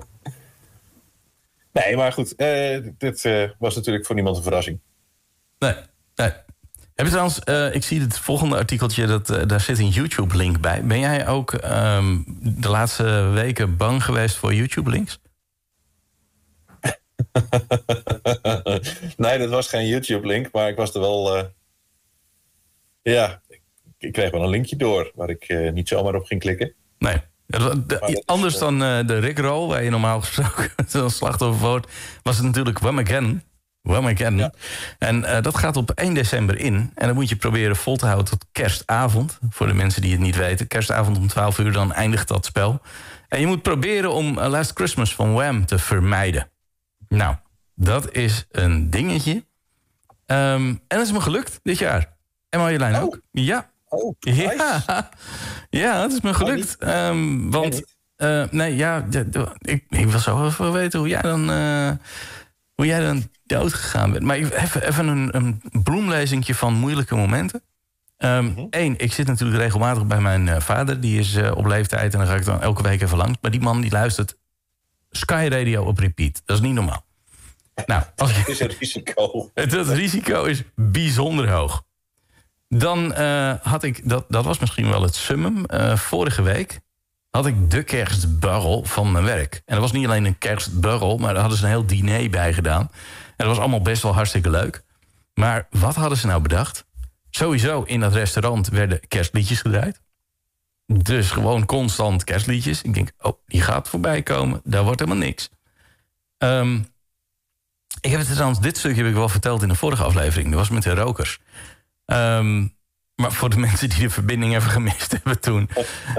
Nee, maar goed. Uh, dit uh, was natuurlijk voor niemand een verrassing. Nee, nee. Heb je trouwens, uh, ik zie het volgende artikeltje, dat, uh, daar zit een YouTube-link bij. Ben jij ook um, de laatste weken bang geweest voor YouTube-links? Nee, dat was geen YouTube-link, maar ik was er wel... Uh... Ja, ik kreeg wel een linkje door waar ik uh, niet zomaar op ging klikken. Nee, de, de, anders is, uh... dan uh, de Rickroll, waar je normaal gesproken een slachtoffer wordt, was het natuurlijk Whamageddon. Whamageddon. Ja. En uh, dat gaat op één december in. En dan moet je proberen vol te houden tot kerstavond. Voor de mensen die het niet weten. Kerstavond om twaalf uur, dan eindigt dat spel. En je moet proberen om uh, Last Christmas van Wham te vermijden. Nou, dat is een dingetje. Um, en dat is me gelukt dit jaar. En Marjolein oh. ook. Ja. Oh, nice. Ja. Ja, het is me gelukt. Um, want, uh, nee, ja, ik, ik wil zo even weten hoe jij dan, uh, hoe jij dan dood gegaan bent. Maar even, even een, een bloemlezingje van moeilijke momenten. Um, mm-hmm. Eén, ik zit natuurlijk regelmatig bij mijn uh, vader. Die is uh, op leeftijd en dan ga ik dan elke week even langs. Maar die man die luistert Sky Radio op repeat. Dat is niet normaal. Nou, als je, het is een risico. Het, het risico is bijzonder hoog. Dan uh, had ik, dat, dat was misschien wel het summum. Uh, vorige week had ik de kerstborrel van mijn werk. En dat was niet alleen een kerstborrel, maar daar hadden ze een heel diner bij gedaan. En dat was allemaal best wel hartstikke leuk. Maar wat hadden ze nou bedacht? Sowieso in dat restaurant werden kerstliedjes gedraaid. Dus gewoon constant kerstliedjes. Ik denk, oh, die gaat voorbij komen. Daar wordt helemaal niks. Um, ik heb het trouwens, dit stukje heb ik wel verteld in de vorige aflevering. Dat was met de rokers. Um, maar voor de mensen die de verbinding even gemist hebben toen.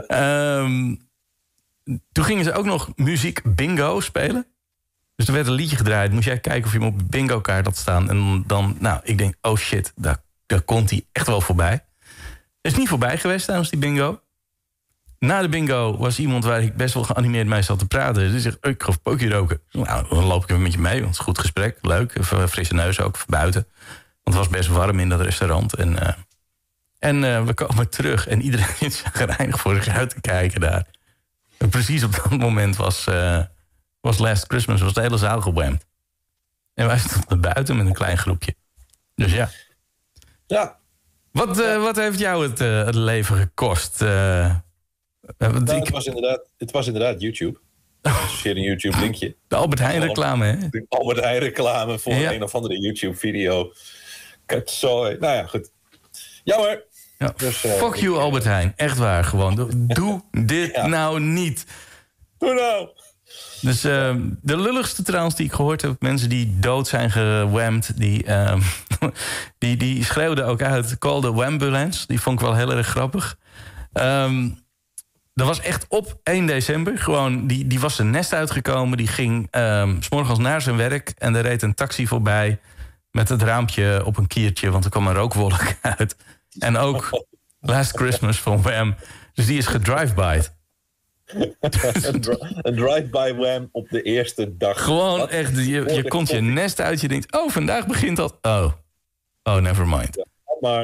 Um, toen gingen ze ook nog muziek bingo spelen. Dus er werd een liedje gedraaid. Moest jij kijken of je hem op de bingo kaart had staan. En dan, nou, ik denk, oh shit, daar, daar komt hij echt wel voorbij. Is niet voorbij geweest tijdens die bingo. Na de bingo was iemand waar ik best wel geanimeerd mee zat te praten. Die zegt, oh, ik ga een pookje roken. Nou, dan loop ik even met je mee, want het is een goed gesprek. Leuk, even frisse neus ook, van buiten. Want het was best warm in dat restaurant. En, uh, en uh, we komen terug en iedereen is gereinigd voor zich uit te kijken daar. En precies op dat moment was, uh, was Last Christmas, was de hele zaal gewemd. En wij stonden buiten met een klein groepje. Dus ja. Ja. Wat, uh, wat heeft jou het, uh, het leven gekost? Uh, nou, het, was inderdaad, het was inderdaad YouTube. Associeer een YouTube linkje. De Albert Heijn reclame, hè? De Albert Heijn reclame voor ja. een of andere YouTube video. Katzooi. Nou ja, goed. Jammer. Ja, dus, uh, fuck you, Albert Heijn. Echt waar, gewoon. Doe, doe dit ja. nou niet. Doe nou. Dus uh, de lulligste trouwens die ik gehoord heb... mensen die dood zijn gewamd... die, uh, die, die schreeuwden ook uit... call the wambulance. Die vond ik wel heel erg grappig. Um, dat was echt op één december. Gewoon, die, die was zijn nest uitgekomen. Die ging um, 's morgens naar zijn werk... en er reed een taxi voorbij... met het raampje op een kiertje... want er kwam een rookwolk uit. En ook Last Christmas van Wham. Dus die is gedrive-by'd. Een drive-by Wham op de eerste dag. Gewoon Wat? echt, je, je komt je nest uit, je denkt... oh, vandaag begint dat. Oh, oh never mind. Ja, maar...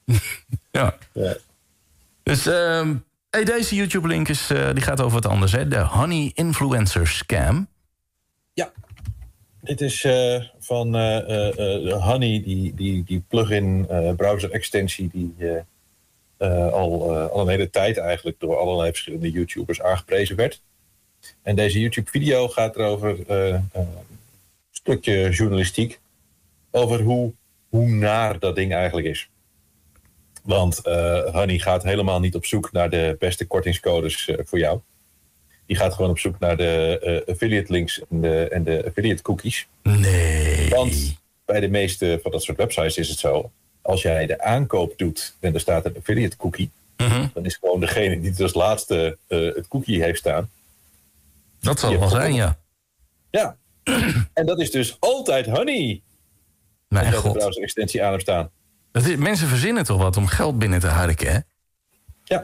ja. ja. Dus um, hey, deze YouTube-link is, uh, die gaat over wat anders. Hè? De Honey Influencer Scam. Ja. Dit is uh, van uh, uh, Honey, die, die, die plugin uh, browser-extensie... die uh, uh, al, uh, al een hele tijd eigenlijk door allerlei verschillende YouTubers aangeprezen werd. En deze YouTube-video gaat erover uh, uh, een stukje journalistiek... over hoe, hoe naar dat ding eigenlijk is. Want uh, Honey gaat helemaal niet op zoek naar de beste kortingscodes uh, voor jou. Die gaat gewoon op zoek naar de uh, affiliate links en de, en de affiliate cookies. Nee. Want bij de meeste van dat soort websites is het zo... als jij de aankoop doet en er staat een affiliate cookie... Mm-hmm. dan is gewoon degene die het als laatste uh, het cookie heeft staan. Dat zal wel zijn, ja. Ja. En dat is dus altijd Honey. Mijn dat god. de browser-extensie aan hem staan. Dat is, mensen verzinnen toch wat om geld binnen te harken, hè? Ja.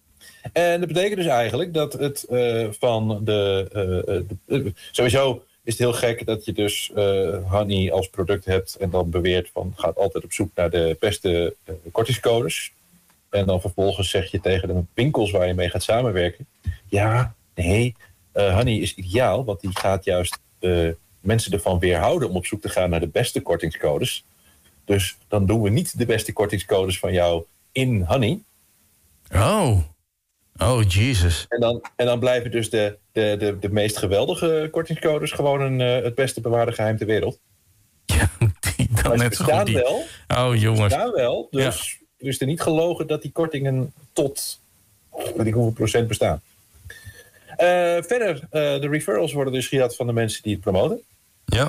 En dat betekent dus eigenlijk dat het uh, van de, uh, de... Uh, sowieso is het heel gek dat je dus uh, Honey als product hebt... en dan beweert van gaat altijd op zoek naar de beste uh, kortingscodes. En dan vervolgens zeg je tegen de winkels waar je mee gaat samenwerken... ja, nee, uh, Honey is ideaal, want die gaat juist uh, mensen ervan weerhouden... om op zoek te gaan naar de beste kortingscodes. Dus dan doen we niet de beste kortingscodes van jou in Honey... Oh, oh Jesus. En dan, en dan blijven dus de, de, de, de meest geweldige kortingscodes... gewoon een, uh, het beste bewaarde geheim ter wereld. Ja, die dan maar net ze zo goed. bestaan Die... wel. Oh, jongens. Ze bestaan wel, dus ja. Dus er niet gelogen dat die kortingen tot... weet ik hoeveel procent bestaan. Uh, verder, uh, de referrals worden dus gehad van de mensen die het promoten. Ja.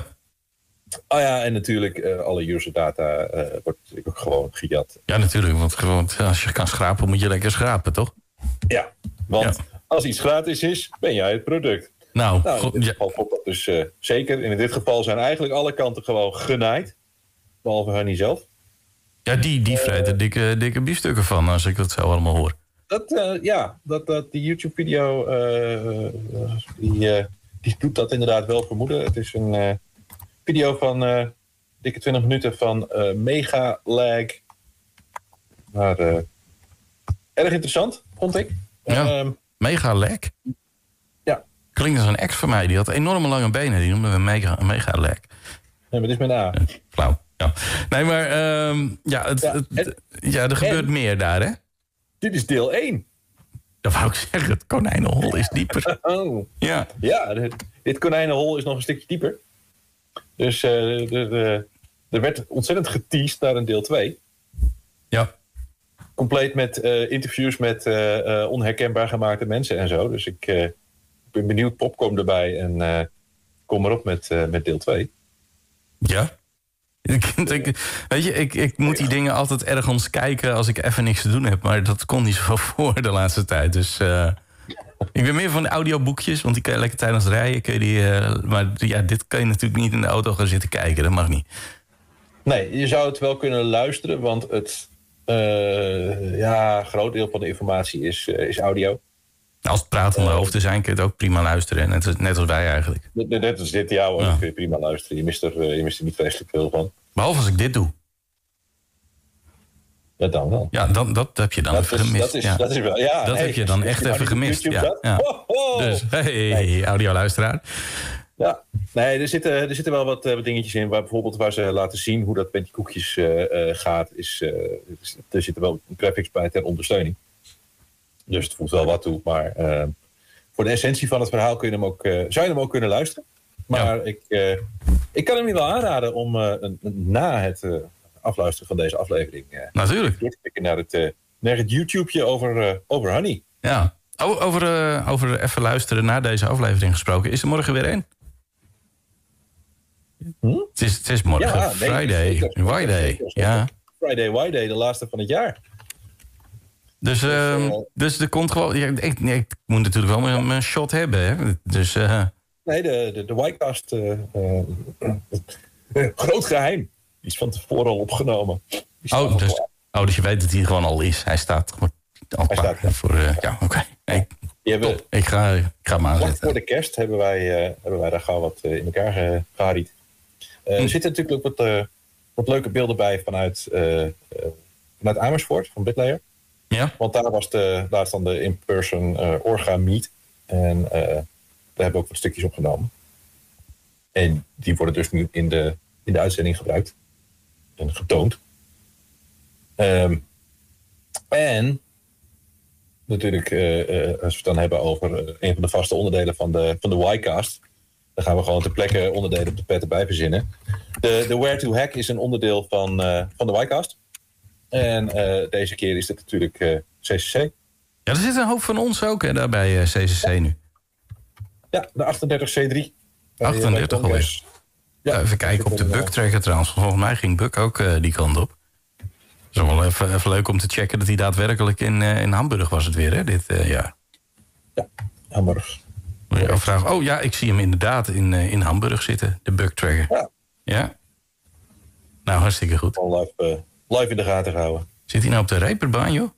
Oh ja, en natuurlijk uh, alle userdata uh, wordt ook gewoon gejat. Ja, natuurlijk, want gewoon, als je kan schrapen, moet je lekker schrapen, toch? Ja, want ja. als iets gratis is, ben jij het product. Nou, nou in goed, dit ja. geval klopt dat dus uh, zeker. En in dit geval zijn eigenlijk alle kanten gewoon genaaid. behalve Honey zelf. Ja, die, die vreet er dikke, dikke biefstukken van, als ik dat zo allemaal hoor. Dat, uh, ja, dat, dat, die YouTube-video, uh, die, uh, die doet dat inderdaad wel vermoeden. Het is een uh, video van uh, dikke twintig minuten van uh, Mega Lag. Maar uh, erg interessant, vond ik. Ja, uh, Mega Lag? Ja. Klinkt als een ex van mij, die had enorme lange benen. Die noemden we Mega, mega Lag. Nee, maar dit is met een A. Ja, flauw. Ja. Nee, maar uh, ja, het, ja, het, het, ja, er gebeurt en, meer daar, hè? Dit is deel één. Dat wou ik zeggen, het konijnenhol is dieper. Oh. Ja, ja dit, dit konijnenhol is nog een stukje dieper. Dus uh, de, de, er werd ontzettend geteased naar een deel twee. Ja. Compleet met uh, interviews met uh, uh, onherkenbaar gemaakte mensen en zo. Dus ik uh, ben benieuwd, popcorn erbij en uh, kom erop met, uh, met deel twee. Ja. Ik, ik, weet je, ik, ik moet die dingen altijd ergens kijken als ik even niks te doen heb. Maar dat kon niet zoveel voor de laatste tijd. Dus uh, ik ben meer van de audioboekjes, want die kan je lekker tijdens het rijden. Kun je die, uh, maar ja, dit kan je natuurlijk niet in de auto gaan zitten kijken. Dat mag niet. Nee, je zou het wel kunnen luisteren, want het uh, ja, groot deel van de informatie is, uh, is audio. Als het pratende uh, hoofden zijn, kun je het ook prima luisteren. Net, net als wij eigenlijk. Net als dit, ja hoor, ja. kun je prima luisteren. Je mist, er, uh, je mist er niet vreselijk veel van. Behalve als ik dit doe. Ja, dan wel. Ja, dan, dat heb je dan dat even is, gemist. Dat, is, ja. dat, is wel, ja, dat hey, heb je dan echt even gemist. Ja, ja. Oh, oh. Dus, hey, hey, audioluisteraar. Ja, nee, er zitten, er zitten wel wat, uh, wat dingetjes in. Waar bijvoorbeeld waar ze laten zien hoe dat met die koekjes uh, uh, gaat. Is, uh, er zitten wel graphics bij ter ondersteuning. Dus het voegt wel wat toe. Maar uh, voor de essentie van het verhaal kun je hem ook, uh, zou je hem ook kunnen luisteren. Maar ja. ik, uh, ik kan hem je wel aanraden om uh, een, een, na het uh, afluisteren van deze aflevering... Uh, Natuurlijk. door te klikken naar het, uh, naar het YouTubeje over, uh, over Honey. Ja, o- over, uh, over even luisteren naar deze aflevering gesproken. Is er morgen weer één? Hm? Het, is, het is morgen ja, nee, Friday, Friday. Ja. Friday, Friday, de laatste van het jaar. Dus, uh, dus, uh, dus er komt gewoon... Ja, ik, nee, ik moet natuurlijk wel mijn, mijn shot hebben, hè. Dus, uh, nee, de, de, de Whitecast... Uh, uh, uh, groot geheim. Die is van tevoren al opgenomen. Oh dus, oh, dus je weet dat hij gewoon al is. Hij staat gewoon al hij staat, ja. voor... Uh, ja, oké. Okay. Nee, top. Ik ga, ik ga hem aanzetten. Voor de kerst hebben wij, uh, hebben wij daar gauw wat uh, in elkaar uh, geharied. Uh, hm. Er zitten natuurlijk ook wat, uh, wat leuke beelden bij vanuit, uh, uh, vanuit Amersfoort, van Bitlayer. Ja. Want daar was de, laatst dan de in-person uh, orga meet. En uh, daar hebben we ook wat stukjes opgenomen. En die worden dus nu in de, in de uitzending gebruikt. En getoond. Um, en natuurlijk, uh, uh, als we het dan hebben over uh, een van de vaste onderdelen van de, van de Ycast... dan gaan we gewoon ter plekke onderdelen op de pet erbij verzinnen. De, de Where to Hack is een onderdeel van, uh, van de Ycast. En uh, deze keer is dit natuurlijk uh, C C C. Ja, er zit een hoop van ons ook hè, daar bij uh, C C C nu. Ja, de achtendertig C drie. achtendertig alweer. Ja, even kijken op de Buck tracker trouwens. Volgens mij ging Buck ook uh, die kant op. Het is wel even, even leuk om te checken dat hij daadwerkelijk in, uh, in Hamburg was het weer, hè, dit uh, jaar. Ja, Hamburg. Ja, vraag, oh ja, ik zie hem inderdaad in, uh, in Hamburg zitten, de Buck tracker. Ja. Ja. Nou, hartstikke goed. Al live, uh, live in de gaten gehouden. Zit hij nou op de reperbaan, joh?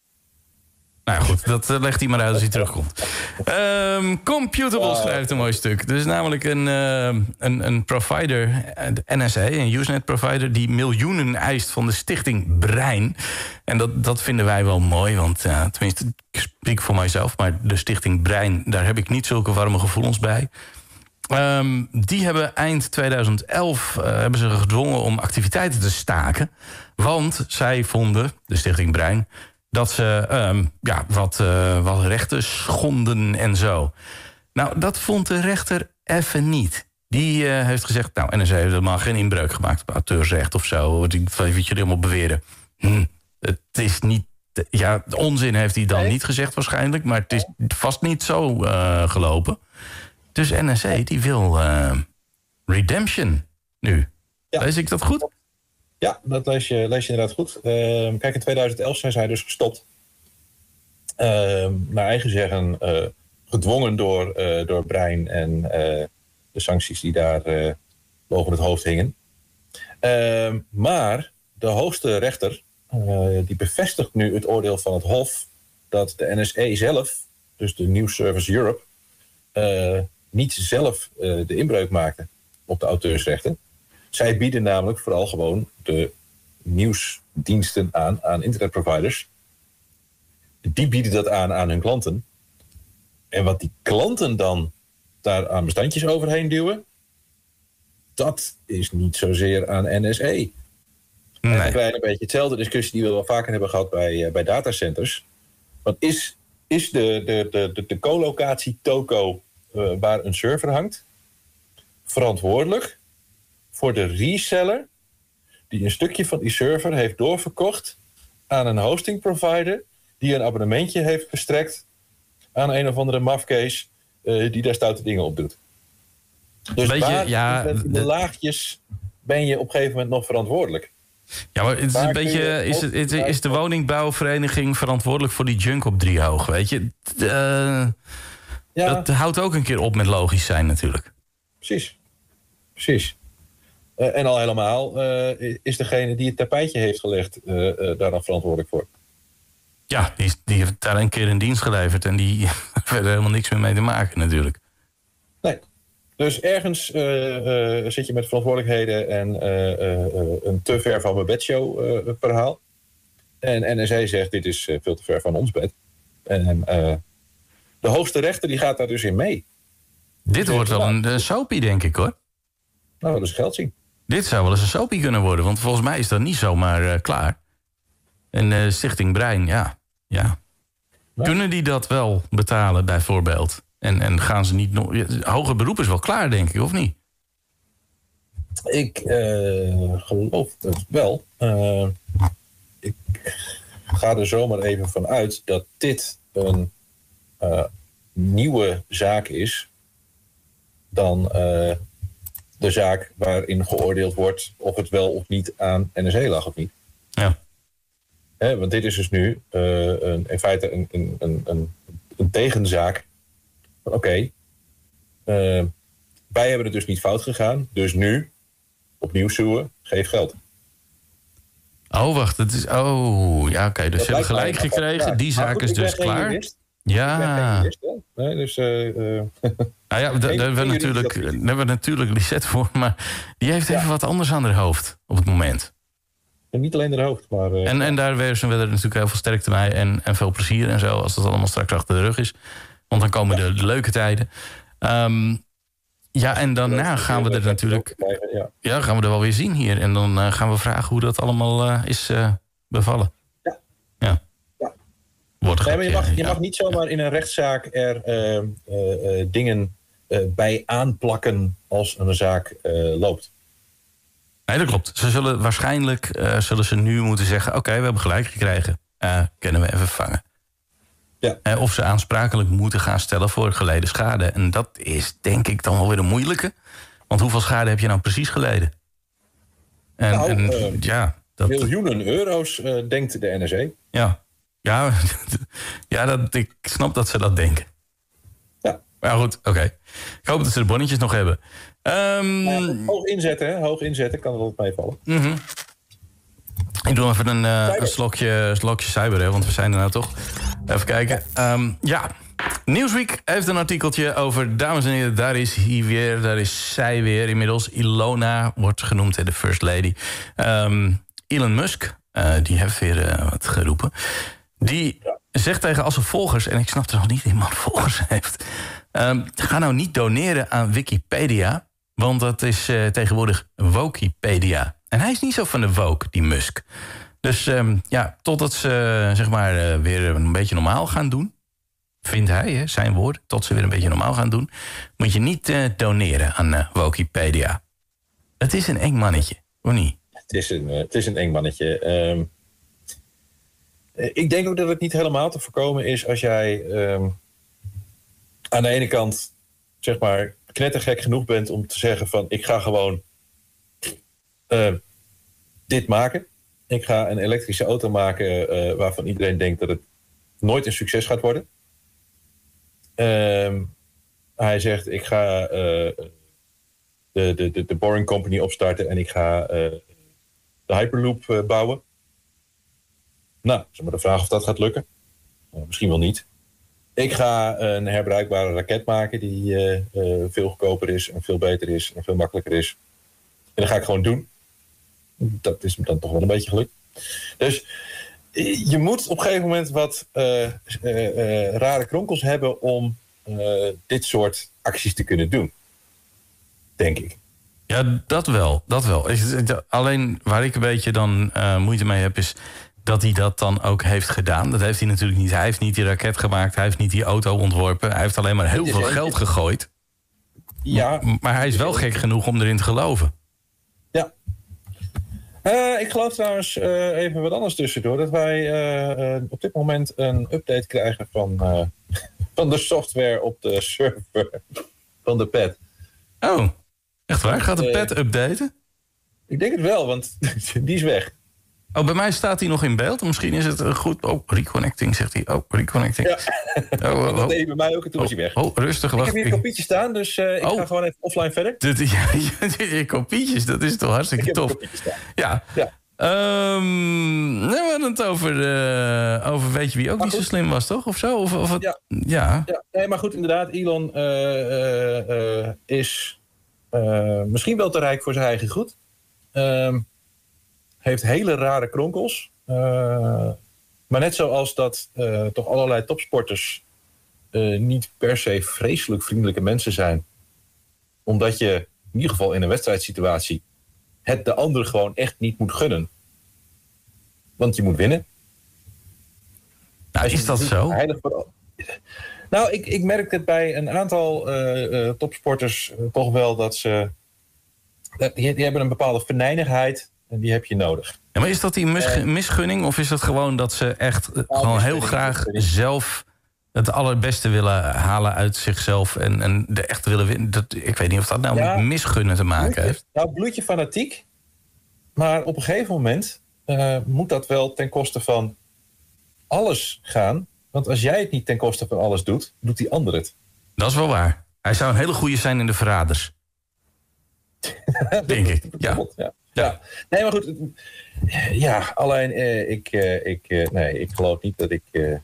Nou goed, dat uh, legt hij maar uit als hij terugkomt. Um, Computable schrijft een mooi stuk. Er is namelijk een, uh, een, een provider, de N S A, een Usenet provider... die miljoenen eist van de stichting Brein. En dat, dat vinden wij wel mooi, want uh, tenminste, ik spreek voor mijzelf... maar de stichting Brein, daar heb ik niet zulke warme gevoelens bij... Um, die hebben eind tweeduizend elf uh, hebben ze gedwongen om activiteiten te staken. Want zij vonden, de stichting Brein... dat ze um, ja, wat, uh, wat rechten schonden en zo. Nou, dat vond de rechter even niet. Die uh, heeft gezegd, nou, N S A heeft helemaal geen inbreuk gemaakt... op auteursrecht of zo, wat jullie helemaal beweren. Hm, het is niet... Ja, de onzin heeft hij dan nee. niet gezegd waarschijnlijk... maar het is vast niet zo uh, gelopen... Dus N S A die wil uh, redemption nu. Ja. Lees ik dat goed? Ja, dat lees je, lees je inderdaad goed. Uh, kijk, in tweeduizend elf zijn zij dus gestopt. Uh, naar eigen zeggen uh, gedwongen door, uh, door Brein en uh, de sancties die daar uh, boven het hoofd hingen. Uh, maar de hoogste rechter uh, die bevestigt nu het oordeel van het Hof dat de N S A zelf, dus de News Service Europe, uh, niet zelf uh, de inbreuk maakte op de auteursrechten. Zij bieden namelijk vooral gewoon de nieuwsdiensten aan aan internetproviders. Die bieden dat aan aan hun klanten. En wat die klanten dan daar aan bestandjes overheen duwen, dat is niet zozeer aan N S A. Nee. En dan krijg je een beetje hetzelfde discussie die we wel vaker hebben gehad bij, uh, bij datacenters. Want is, is de, de, de, de, de colocatie toko uh, waar een server hangt verantwoordelijk voor de reseller die een stukje van die server heeft doorverkocht aan een hosting provider die een abonnementje heeft verstrekt aan een of andere mafkees uh, die daar stoute dingen op doet. Dus Beetje, waar ja, met de, de laagjes ben je op een gegeven moment nog verantwoordelijk. Ja, maar het is, een beetje, is, het, het, is de woningbouwvereniging verantwoordelijk voor die junk op Driehoog, weet je? Uh, ja. Dat houdt ook een keer op met logisch zijn natuurlijk. Precies. Precies. Uh, en al helemaal uh, is degene die het tapijtje heeft gelegd uh, uh, daar dan verantwoordelijk voor. Ja, die, die heeft daar een keer een dienst geleverd en die heeft er helemaal niks meer mee te maken natuurlijk. Nee. Dus ergens uh, uh, zit je met verantwoordelijkheden en uh, uh, een te ver van mijn bedshow uh, verhaal. En N S A zegt dit is uh, veel te ver van ons bed. En uh, de hoogste rechter die gaat daar dus in mee. Dit dus wordt wel een uh, soapie, denk ik hoor. Nou, dat is geld zien. Dit zou wel eens een soapie kunnen worden, want volgens mij is dat niet zomaar uh, klaar. En uh, Stichting Brein, ja. ja. ja. Kunnen die dat wel betalen bijvoorbeeld? En, en gaan ze niet nog... Hoger beroep is wel klaar, denk ik, of niet? Ik uh, geloof het wel. Uh, ik ga er zomaar even van uit dat dit een uh, nieuwe zaak is dan uh, de zaak waarin geoordeeld wordt of het wel of niet aan N S A lag of niet. Ja. He, want dit is dus nu uh, een, in feite een, een, een, een, een tegenzaak. Oké, okay, uh, wij hebben het dus niet fout gegaan, dus nu opnieuw zoeken, geef geld. Oh, wacht, het is. Oh, ja, oké, okay, dus ze hebben gelijk gekregen. Ja. Die zaak goed, is dus klaar. Ja. Jurist, nee, dus, uh, uh, nou ja, daar hebben we natuurlijk, hebben we natuurlijk Lisette voor, maar die heeft even ja. wat anders aan haar hoofd op het moment. En niet alleen haar hoofd, maar... Uh, en, en daar wensen we er natuurlijk heel veel sterkte bij en, en veel plezier en zo, als dat allemaal straks achter de rug is. Want dan komen ja. de, de leuke tijden. Um, ja, en daarna gaan we er natuurlijk... Ja. ja, gaan we er wel weer zien hier. En dan uh, gaan we vragen hoe dat allemaal uh, is uh, bevallen. Ja. Ja. ja. Wordt nee, maar je mag, je ja. mag niet zomaar in een rechtszaak er uh, uh, uh, dingen uh, bij aanplakken als een zaak uh, loopt. Nee, dat klopt. Ze zullen waarschijnlijk uh, zullen ze nu moeten zeggen... oké, okay, we hebben gelijk gekregen. Uh, kunnen we even vangen. Ja. Uh, of ze aansprakelijk moeten gaan stellen voor geleden schade. En dat is denk ik dan wel weer een moeilijke. Want hoeveel schade heb je nou precies geleden? En, nou, en, uh, ja, dat... miljoenen euro's, uh, denkt de N S A. Ja, ja, ja dat, ik snap dat ze dat denken. Ja. Maar goed, oké. Okay. Ik hoop dat ze de bonnetjes nog hebben. Um... Ja, hoog inzetten, hè? Hoog inzetten, kan er wel meevallen. Mm-hmm. Ik doe even een, uh, een slokje, slokje cyber, hè, want we zijn er nou toch. Even kijken. Um, ja, Newsweek heeft een artikeltje over... dames en heren, daar is hij weer, daar is zij weer inmiddels. Ilona wordt genoemd, de First Lady. Um, Elon Musk, uh, die heeft weer uh, wat geroepen. Die zegt tegen al zijn volgers... en ik snap er nog niet iemand volgers heeft... Um, ga nou niet doneren aan Wikipedia... want dat is uh, tegenwoordig Wokipedia. En hij is niet zo van de woke, die Musk. Dus um, ja, totdat ze uh, zeg maar uh, weer een beetje normaal gaan doen... vindt hij, hè, zijn woord, tot ze weer een beetje normaal gaan doen... moet je niet uh, doneren aan uh, Wokipedia. Het is een eng mannetje, of niet? Het is een, uh, het is een eng mannetje. Um, ik denk ook dat het niet helemaal te voorkomen is... als jij um, aan de ene kant, zeg maar, knettergek genoeg bent... om te zeggen van, ik ga gewoon... Uh, dit maken. Ik ga een elektrische auto maken uh, waarvan iedereen denkt dat het nooit een succes gaat worden. Uh, hij zegt, ik ga uh, de, de, de, de Boring Company opstarten en ik ga uh, de Hyperloop uh, bouwen. Nou, zeg maar de vraag of dat gaat lukken. Uh, misschien wel niet. Ik ga een herbruikbare raket maken die uh, uh, veel goedkoper is en veel beter is en veel makkelijker is. En dat ga ik gewoon doen. Dat is dan toch wel een beetje geluk. Dus je moet op een gegeven moment wat uh, uh, uh, rare kronkels hebben om uh, dit soort acties te kunnen doen. Denk ik. Ja, dat wel. Dat wel. Alleen waar ik een beetje dan uh, moeite mee heb is dat hij dat dan ook heeft gedaan. Dat heeft hij natuurlijk niet. Hij heeft niet die raket gemaakt. Hij heeft niet die auto ontworpen. Hij heeft alleen maar heel veel geld gegooid. Ja. Maar, maar hij is wel gek genoeg om erin te geloven. Ja. Uh, ik geloof trouwens uh, even wat anders tussendoor. Dat wij uh, uh, op dit moment een update krijgen van, uh, van de software op de server van de pet. Oh, echt waar? Gaat de pet updaten? Ik denk het wel, want die is weg. Oh, bij mij staat hij nog in beeld. Misschien is het goed. Oh, reconnecting, zegt hij. Oh, reconnecting. Ja, oh, oh, oh. dat deed hij bij mij ook en toen oh, was hij weg. Oh, rustig. Ik wacht. heb hier een kopietje staan, dus uh, ik oh. ga gewoon even offline verder. Dit, ja, je kopietjes, dat is toch hartstikke ik heb tof. Ja. ja. Um, nou, we hadden het over, uh, over weet je wie ook maar niet goed. Zo slim was, toch? Of zo? Of, of het, ja. Ja. ja. Nee, maar goed, inderdaad. Elon uh, uh, uh, is uh, misschien wel te rijk voor zijn eigen goed. Uh, heeft hele rare kronkels. Uh, maar net zoals dat uh, toch allerlei topsporters uh, niet per se vreselijk vriendelijke mensen zijn. Omdat je in ieder geval in een wedstrijdsituatie het de ander gewoon echt niet moet gunnen. Want je moet winnen. Nou, is dat zo? Heilig voor... Nou, ik, ik merk het bij een aantal uh, uh, topsporters uh, toch wel dat ze... Die, die hebben een bepaalde venijnigheid en die heb je nodig. Ja, maar is dat die mis, uh, misgunning of is het gewoon dat ze echt uh, nou, gewoon heel graag zelf het allerbeste willen halen uit zichzelf en, en de echt willen winnen? Dat, ik weet niet of dat nou ja, met misgunnen te maken bloedje, heeft. Nou, bloedje fanatiek. Maar op een gegeven moment uh, moet dat wel ten koste van alles gaan. Want als jij het niet ten koste van alles doet, doet die ander het. Dat is wel waar. Hij zou een hele goeie zijn in de verraders. Denk ik, ja. ja. Ja. Nee, maar goed. Ja, alleen uh, ik, uh, ik, uh, nee, ik geloof niet dat ik, uh,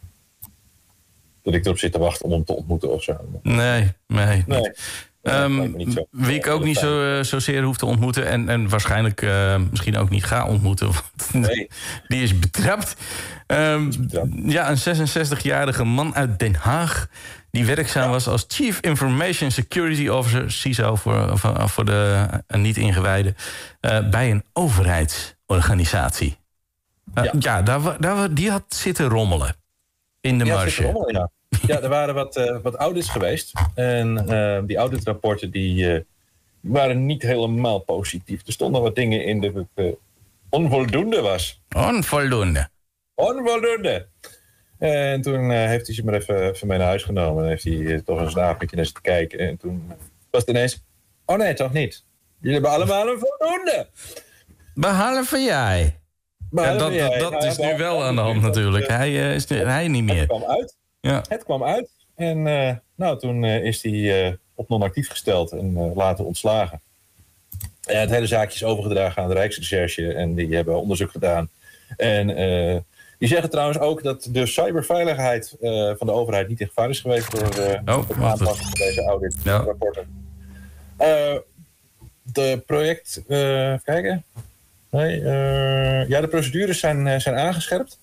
dat ik erop zit te wachten om hem te ontmoeten of zo. Nee, nee. nee. Um, niet zo. Wie ik ook niet zo, uh, zozeer hoef te ontmoeten en, en waarschijnlijk uh, misschien ook niet ga ontmoeten. Want nee. Die is betrapt. Um, is betrapt. Ja, een zesenzestigjarige man uit Den Haag die werkzaam ja. was als Chief Information Security Officer, C I S O voor, voor, voor de uh, niet-ingewijden, uh, bij een overheidsorganisatie. Uh, ja, ja daar, daar, die had zitten rommelen in de die marge. Rommelen, ja. Ja, er waren wat, uh, wat audits geweest. En uh, die auditrapporten die, uh, waren niet helemaal positief. Er stonden wat dingen in dat het uh, onvoldoende was. Onvoldoende? Onvoldoende. En toen uh, heeft hij ze maar even, even mee naar huis genomen. En heeft hij uh, toch een avondje naar ze te kijken. En toen was het ineens... Oh nee, toch niet. Jullie hebben allemaal een voldoende. Behalve jij. Behalve ja, dat jij. dat, dat nou, is nu wel aan de hand natuurlijk. Uh, hij, uh, is, hij niet meer. Het kwam uit. Ja. Het kwam uit. En uh, nou, toen uh, is hij uh, op non-actief gesteld en uh, later ontslagen. En het hele zaakje is overgedragen aan de Rijksrecherche. En die hebben onderzoek gedaan. En uh, die zeggen trouwens ook dat de cyberveiligheid uh, van de overheid niet in gevaar is geweest door uh, oh, het aanpassen van deze auditrapporten. Ja. Uh, de project... Uh, even kijken. Nee, uh, ja, de procedures zijn, uh, zijn aangescherpt.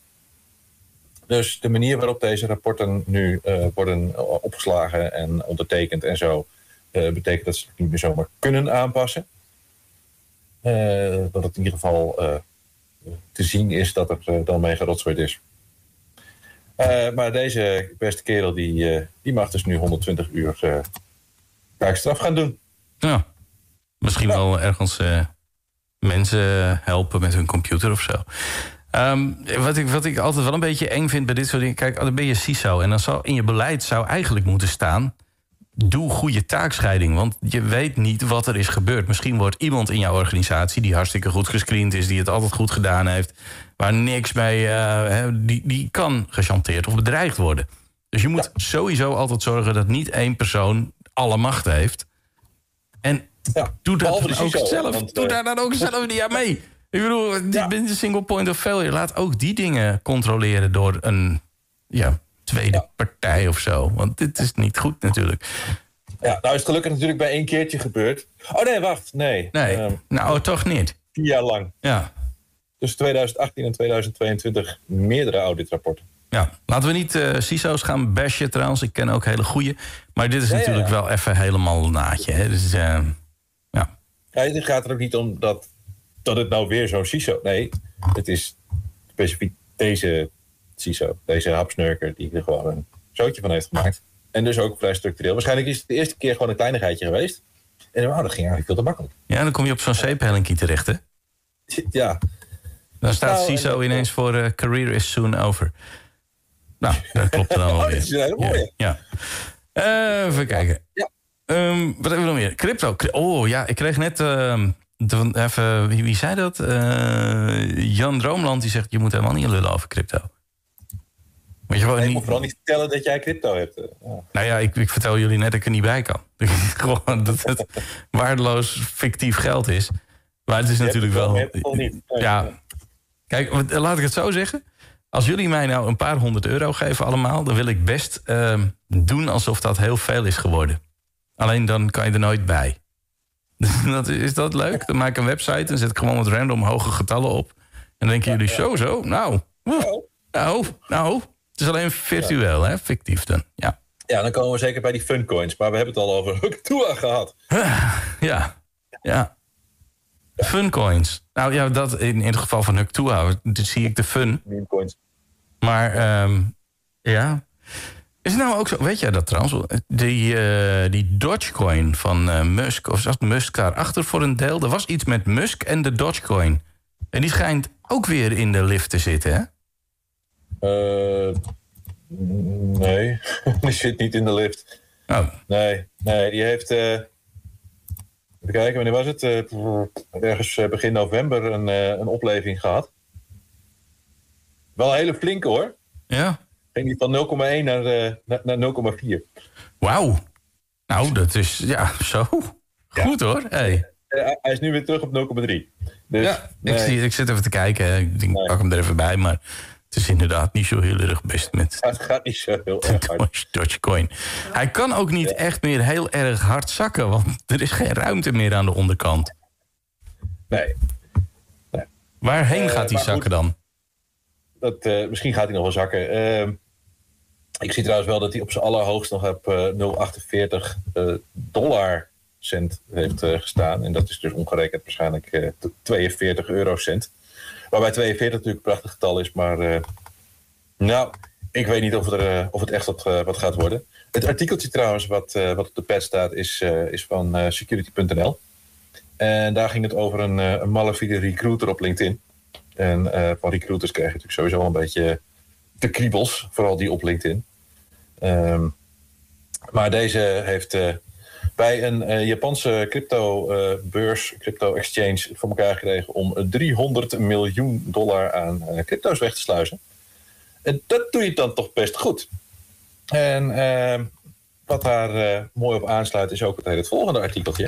Dus de manier waarop deze rapporten nu uh, worden opgeslagen en ondertekend en zo... Uh, betekent dat ze het niet meer zomaar kunnen aanpassen. Uh, dat het in ieder geval uh, te zien is dat er uh, dan mee gerotzoid is. Uh, maar deze beste kerel die, uh, die mag dus nu honderdtwintig uur uh, taakstraf gaan doen. Ja, misschien ja. wel ergens uh, mensen helpen met hun computer of zo. Um, wat, ik, wat ik altijd wel een beetje eng vind bij dit soort dingen... Kijk, dan ben je C I S O en dan zou in je beleid zou eigenlijk moeten staan... doe goede taakscheiding, want je weet niet wat er is gebeurd. Misschien wordt iemand in jouw organisatie... die hartstikke goed gescreend is, die het altijd goed gedaan heeft... waar niks bij... Uh, die, die kan gechanteerd of bedreigd worden. Dus je moet ja. sowieso altijd zorgen dat niet één persoon alle macht heeft. En Ja, Doe dat behalve dan de ook C I S O, zelf. want, Doe uh, daar dan ook zelf niet aan mee. Ik bedoel, die Ja. bent een single point of failure. Laat ook die dingen controleren door een ja, tweede Ja. partij of zo. Want dit is niet goed natuurlijk. Ja, nou is het gelukkig natuurlijk bij één keertje gebeurd. Oh nee, wacht, nee. Nee, Ehm, nou toch niet. vier jaar lang. Ja. Tussen tweeduizend achttien en tweeduizend tweeëntwintig meerdere auditrapporten. Ja, laten we niet uh, C I S O's gaan bashen trouwens. Ik ken ook hele goeie. Maar dit is Ja, natuurlijk ja, ja. wel even helemaal een naadje. Hè? Dus, uh, ja. Ja, het gaat er ook niet om dat, dat het nou weer zo'n C I S O... Nee, het is specifiek deze C I S O, deze hapsnurker... die er gewoon een zootje van heeft gemaakt. En dus ook vrij structureel. Waarschijnlijk is het de eerste keer gewoon een kleinigheidje geweest. En oh, dat ging eigenlijk veel te makkelijk. ja, dan kom je op zo'n zeephellinkie terecht, hè? Ja, Dan staat Nou, C I S O en- ineens voor uh, career is soon over. Nou, dat klopt er dan wel Oh, weer. dat is een hele mooie. Ja. ja. Uh, even kijken. Ja. Um, wat hebben we nog meer? Crypto. Cri- Oh ja, ik kreeg net... Uh, de, even, wie, wie zei dat? Uh, Jan Droomland die zegt... je moet helemaal niet lullen over crypto. Moet je gewoon nee, je niet... moet vooral niet vertellen dat jij crypto hebt. uh, Ja. Nou ja, ik, ik vertel jullie net dat ik er niet bij kan. Gewoon dat het waardeloos fictief geld is. Maar het is Je hebt natuurlijk het wel, wel... maar je hebt het wel niet. Nee. Ja, kijk, wat- laat ik het zo zeggen. Als jullie mij nou een paar honderd euro geven allemaal... dan wil ik best uh, doen alsof dat heel veel is geworden. Alleen dan kan je er nooit bij. dat, is dat leuk? Dan maak ik een website en zet ik gewoon wat random hoge getallen op. En dan denken jullie, zo, zo, nou, oeh, nou, nou... Het is alleen virtueel, hè? Fictief dan. Ja. Ja, dan komen we zeker bij die funcoins. Maar we hebben het al over Huktua gehad. Ja. Ja. Funcoins. Nou ja, dat in, in het geval van Huktua, dus zie ik de fun. Memecoins. Maar um, ja. Is het nou ook zo? Weet jij dat trouwens? Die, uh, die Dogecoin van uh, Musk, of zat Musk daarachter voor een deel? Er was iets met Musk en de Dogecoin. En die schijnt ook weer in de lift te zitten, hè? Uh, nee, die zit niet in de lift. Oh. Nee, nee, die heeft... Uh, even kijken, wanneer was het? Uh, ergens uh, begin november een, uh, een opleving gehad. Wel een hele flinke, hoor. Ja. Ging die van nul komma één naar, uh, naar, naar nul komma vier. Wauw. Nou, dat is... Ja, zo. Goed, Ja. hoor. Hey. Uh, hij is nu weer terug op nul komma drie. Dus, Ja, nee. ik, zie, ik zit even te kijken. Ik denk, Nee. pak hem er even bij. Maar het is inderdaad niet zo heel erg best met Het gaat niet zo heel erg hard. Dogecoin. Hij kan ook niet Ja. echt meer heel erg hard zakken. Want er is geen ruimte meer aan de onderkant. Nee, Waarheen Uh, gaat die maar zakken goed. dan? dat, uh, misschien gaat hij nog wel zakken. Uh, ik zie trouwens wel dat hij op zijn allerhoogst nog op uh, nul komma achtenveertig uh, dollar cent heeft uh, gestaan. En dat is dus omgerekend waarschijnlijk uh, tweeënveertig eurocent. Waarbij tweeënveertig natuurlijk een prachtig getal is. Maar uh, nou, ik weet niet of, er, uh, of het echt wat, uh, wat gaat worden. Het artikeltje trouwens wat, uh, wat op de pad staat is, uh, is van uh, security punt n l. En daar ging het over een, uh, een malafide recruiter op LinkedIn. En uh, van recruiters krijg je natuurlijk sowieso wel een beetje de kriebels. Vooral die op LinkedIn. Um, maar deze heeft uh, bij een uh, Japanse crypto uh, beurs, crypto exchange, voor elkaar gekregen om driehonderd miljoen dollar aan uh, crypto's weg te sluizen. En dat doe je dan toch best goed. En uh, wat daar uh, mooi op aansluit is ook het volgende artikeltje.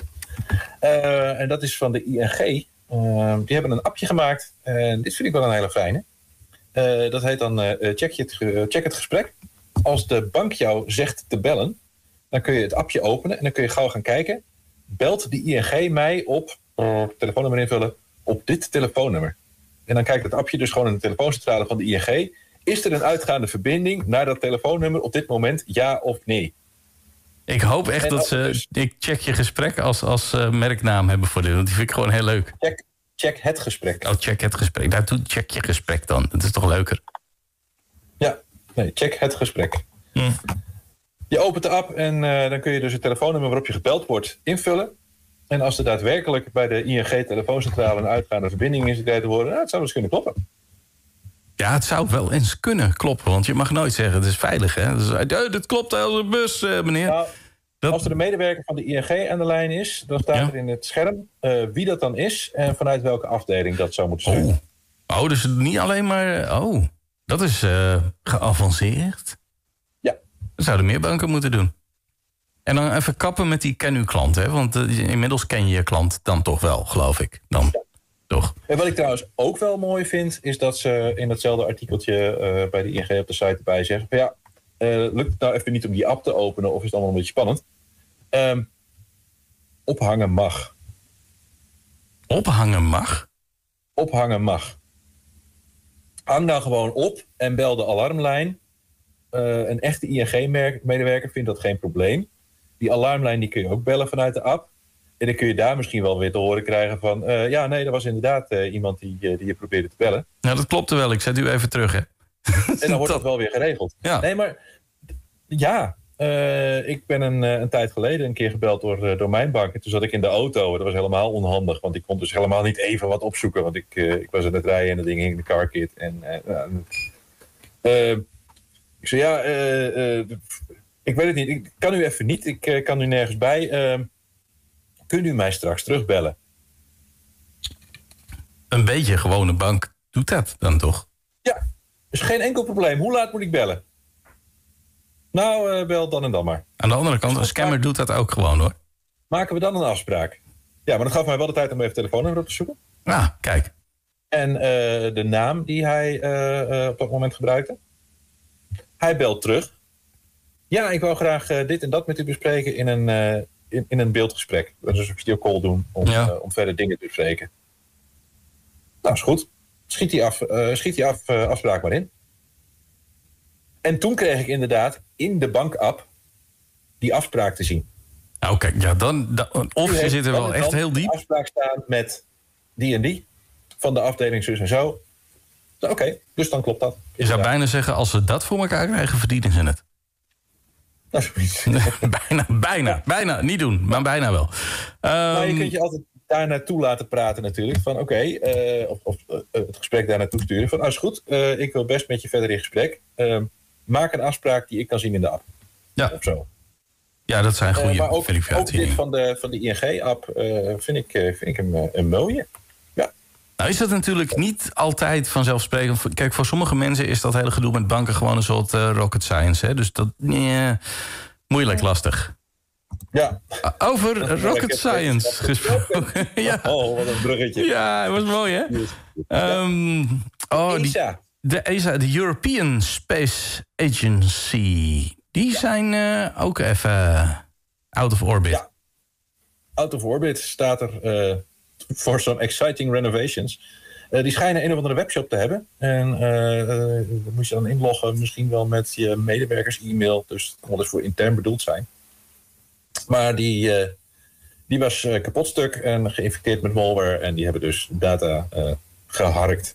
Uh, en dat is van de I N G. Uh, die hebben een appje gemaakt. En dit vind ik wel een hele fijne. Uh, dat heet dan uh, check, je het, uh, check het gesprek. Als de bank jou zegt te bellen, dan kun je het appje openen en dan kun je gauw gaan kijken. Belt de I N G mij op, uh, telefoonnummer invullen, op dit telefoonnummer. En dan kijkt het appje dus gewoon in de telefooncentrale van de I N G. Is er een uitgaande verbinding naar dat telefoonnummer op dit moment, ja of nee? Ik hoop echt En dat als ze dus- ik check je gesprek als, als uh, merknaam hebben voor dit. Want die vind ik gewoon heel leuk. Check, check het gesprek. Oh, check het gesprek. Nou, doe check je gesprek dan. Dat is toch leuker? Ja, nee, check het gesprek. Hm. Je opent de app en uh, dan kun je dus het telefoonnummer waarop je gebeld wordt invullen. En als er daadwerkelijk bij de I N G-telefooncentrale een uitgaande verbinding is die te horen, nou, het zou dus kunnen kloppen. Ja, het zou wel eens kunnen kloppen. Want je mag nooit zeggen, het is veilig, hè? Dus, uh, dat klopt als een bus, uh, meneer. Nou, Dat- Als er een medewerker van de I N G aan de lijn is, dan staat Ja. er in het scherm uh, wie dat dan is en vanuit welke afdeling dat zou moeten zijn. Oh. oh, dus niet alleen maar... Oh, dat is uh, geavanceerd. Ja. Dat zouden meer banken moeten doen. En dan even kappen met die ken u klant, hè? Want uh, inmiddels ken je je klant dan toch wel, geloof ik. Dan, ja. Toch? En wat ik trouwens ook wel mooi vind, is dat ze in datzelfde artikeltje uh, bij de I N G op de site erbij zeggen van ja, uh, lukt het nou even niet om die app te openen of is het allemaal een beetje spannend? Um, ophangen mag. Ophangen mag? Ophangen mag. Hang dan gewoon op en bel de alarmlijn. Uh, een echte I N G-medewerker vindt dat geen probleem. Die alarmlijn die kun je ook bellen vanuit de app. En dan kun je daar misschien wel weer te horen krijgen van... Uh, ja, nee, dat was inderdaad uh, iemand die, uh, die je probeerde te bellen. Ja, dat klopte wel. Ik zet u even terug, hè. En dan wordt dat wel weer geregeld. Ja. Nee, maar... Ja, uh, ik ben een, een tijd geleden een keer gebeld door, uh, door mijn bank. En toen zat ik in de auto. Dat was helemaal onhandig. Want ik kon dus helemaal niet even wat opzoeken. Want ik, uh, ik was aan het rijden en dat ding hing in de carkit. En... Uh, uh, ik zei, ja... Uh, uh, ik weet het niet. Ik kan u even niet. Ik uh, kan u nergens bij... Uh, Kunt u mij straks terugbellen? Een beetje gewone bank doet dat dan toch? Ja, is geen enkel probleem. Hoe laat moet ik bellen? Nou, uh, bel dan en dan maar. Aan de andere kant, een scammer doet dat ook gewoon, hoor. Maken we dan een afspraak? Ja, maar dat gaf mij wel de tijd om even telefoonnummer op te zoeken. Ah, kijk. En uh, de naam die hij uh, uh, op dat moment gebruikte. Hij belt terug. Ja, ik wou graag uh, dit en dat met u bespreken in een... Uh, In, in een beeldgesprek. Dus een videocall doen om, ja. uh, om verder dingen te bespreken. Nou, is goed. Schiet die, af, uh, schiet die af, uh, afspraak maar in. En toen kreeg ik inderdaad in de bank-app die afspraak te zien. Nou, kijk, ja, dan, dan, of je zit er wel echt heel diep. Afspraak staan met die en die van de afdeling zus en zo. Oké, okay, dus dan klopt dat. Je zou bijna zeggen, als ze dat voor elkaar krijgen, verdienen ze het. Nou, zoiets. bijna, bijna, bijna. Niet doen, maar bijna wel. Um, maar je kunt je altijd daar naartoe laten praten natuurlijk. Van oké, okay, uh, of, of uh, het gesprek daar naartoe sturen. Van, als oh, goed, uh, ik wil best met je verder in gesprek. Uh, maak een afspraak die ik kan zien in de app. Ja. Of zo. Ja, dat zijn goede uh, maar ook, verificaties. ook dit van de, van de I N G-app uh, vind ik, uh, vind ik hem uh, een mooie. Ja. Nou is dat natuurlijk niet altijd vanzelfsprekend. Kijk, voor sommige mensen is dat hele gedoe met banken gewoon een soort uh, rocket science. Hè? Dus dat nee, moeilijk lastig. Ja. Over rocket science gesproken. Ja. Oh, wat een bruggetje. Ja, dat was mooi, hè? Um, oh, E S A. Die, de E S A, de European Space Agency. Die ja. zijn uh, ook even out of orbit. Ja. Out of orbit staat er... Uh, for some exciting renovations. Uh, die schijnen een of andere webshop te hebben. En uh, uh, dan moet je dan inloggen, misschien wel met je medewerkers-e-mail. Dus het kan wel eens voor intern bedoeld zijn. Maar die, uh, die was uh, kapotstuk en geïnfecteerd met malware. En die hebben dus data uh, geharkt.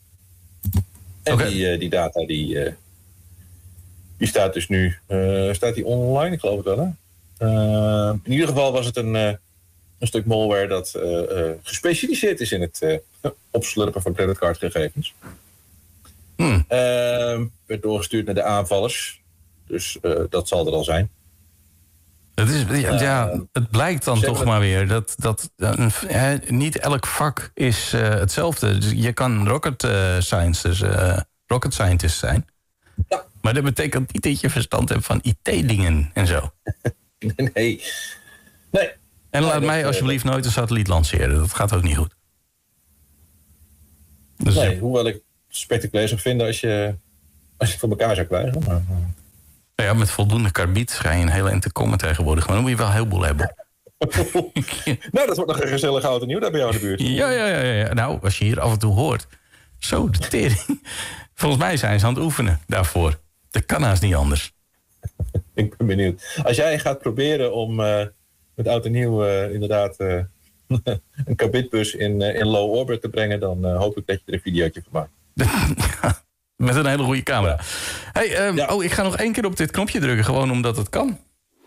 En okay. die, uh, die data die, uh, die staat dus nu uh, staat die online, ik geloof het wel. Hè? Uh, in ieder geval was het een... Uh, Een stuk malware dat uh, uh, gespecialiseerd is in het uh, opslurpen van creditcardgegevens. Hmm. Uh, werd doorgestuurd naar de aanvallers. Dus uh, dat zal er al zijn. Het, is, ja, uh, ja, het blijkt dan toch maar weer dat, dat uh, niet elk vak is uh, hetzelfde. Dus je kan rocket uh, science, dus, uh, rocket scientist zijn. Ja. Maar dat betekent niet dat je verstand hebt van I T-dingen en zo. nee. Nee. En laat ja, mij alsjeblieft nooit een satelliet lanceren. Dat gaat ook niet goed. Dus nee, ja. Hoewel ik het spectaculair zou vinden als je, als je het voor elkaar zou krijgen. Maar... Nou ja, met voldoende karbiet ga je een hele eind te komen tegenwoordig. Maar dan moet je wel een heleboel hebben. Nou, dat wordt nog een gezellig oud en nieuw daar bij jou in de buurt. Ja, ja, ja, ja. Nou, als je hier af en toe hoort. Zo, de tering. Volgens mij zijn ze aan het oefenen daarvoor. Dat kan haast niet anders. Ik ben benieuwd. Als jij gaat proberen om... Uh, met oud en nieuw uh, inderdaad uh, een kabitbus in, uh, in low orbit te brengen... dan uh, hoop ik dat je er een videootje van maakt. Ja, met een hele goede camera. Ja. Hey, um, ja. Oh, ik ga nog één keer op dit knopje drukken, gewoon omdat het kan.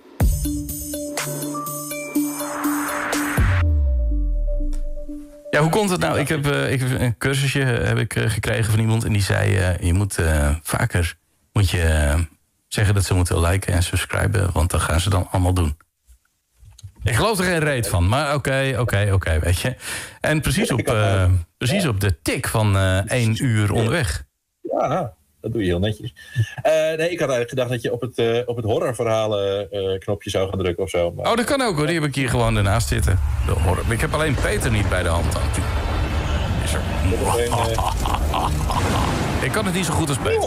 Ja, hoe komt het nou? Ik heb, uh, ik heb een cursusje heb ik, uh, gekregen van iemand... en die zei, uh, je moet uh, vaker moet je, uh, zeggen dat ze moeten liken en subscriben... want dat gaan ze dan allemaal doen. Ik geloof er geen reet van, maar oké, oké, oké, weet je. En precies op, uh, precies op de tik van uh, één uur onderweg. Ja, Dat doe je heel netjes. Uh, nee, ik had eigenlijk gedacht dat je op het, uh, op het horrorverhalen uh, knopje zou gaan drukken of zo. Maar... Oh, dat kan ook hoor. Die heb ik hier gewoon ernaast zitten. De horror. Ik heb alleen Peter niet bij de hand dan. Is er. Een, uh... Ik kan het niet zo goed als Peter.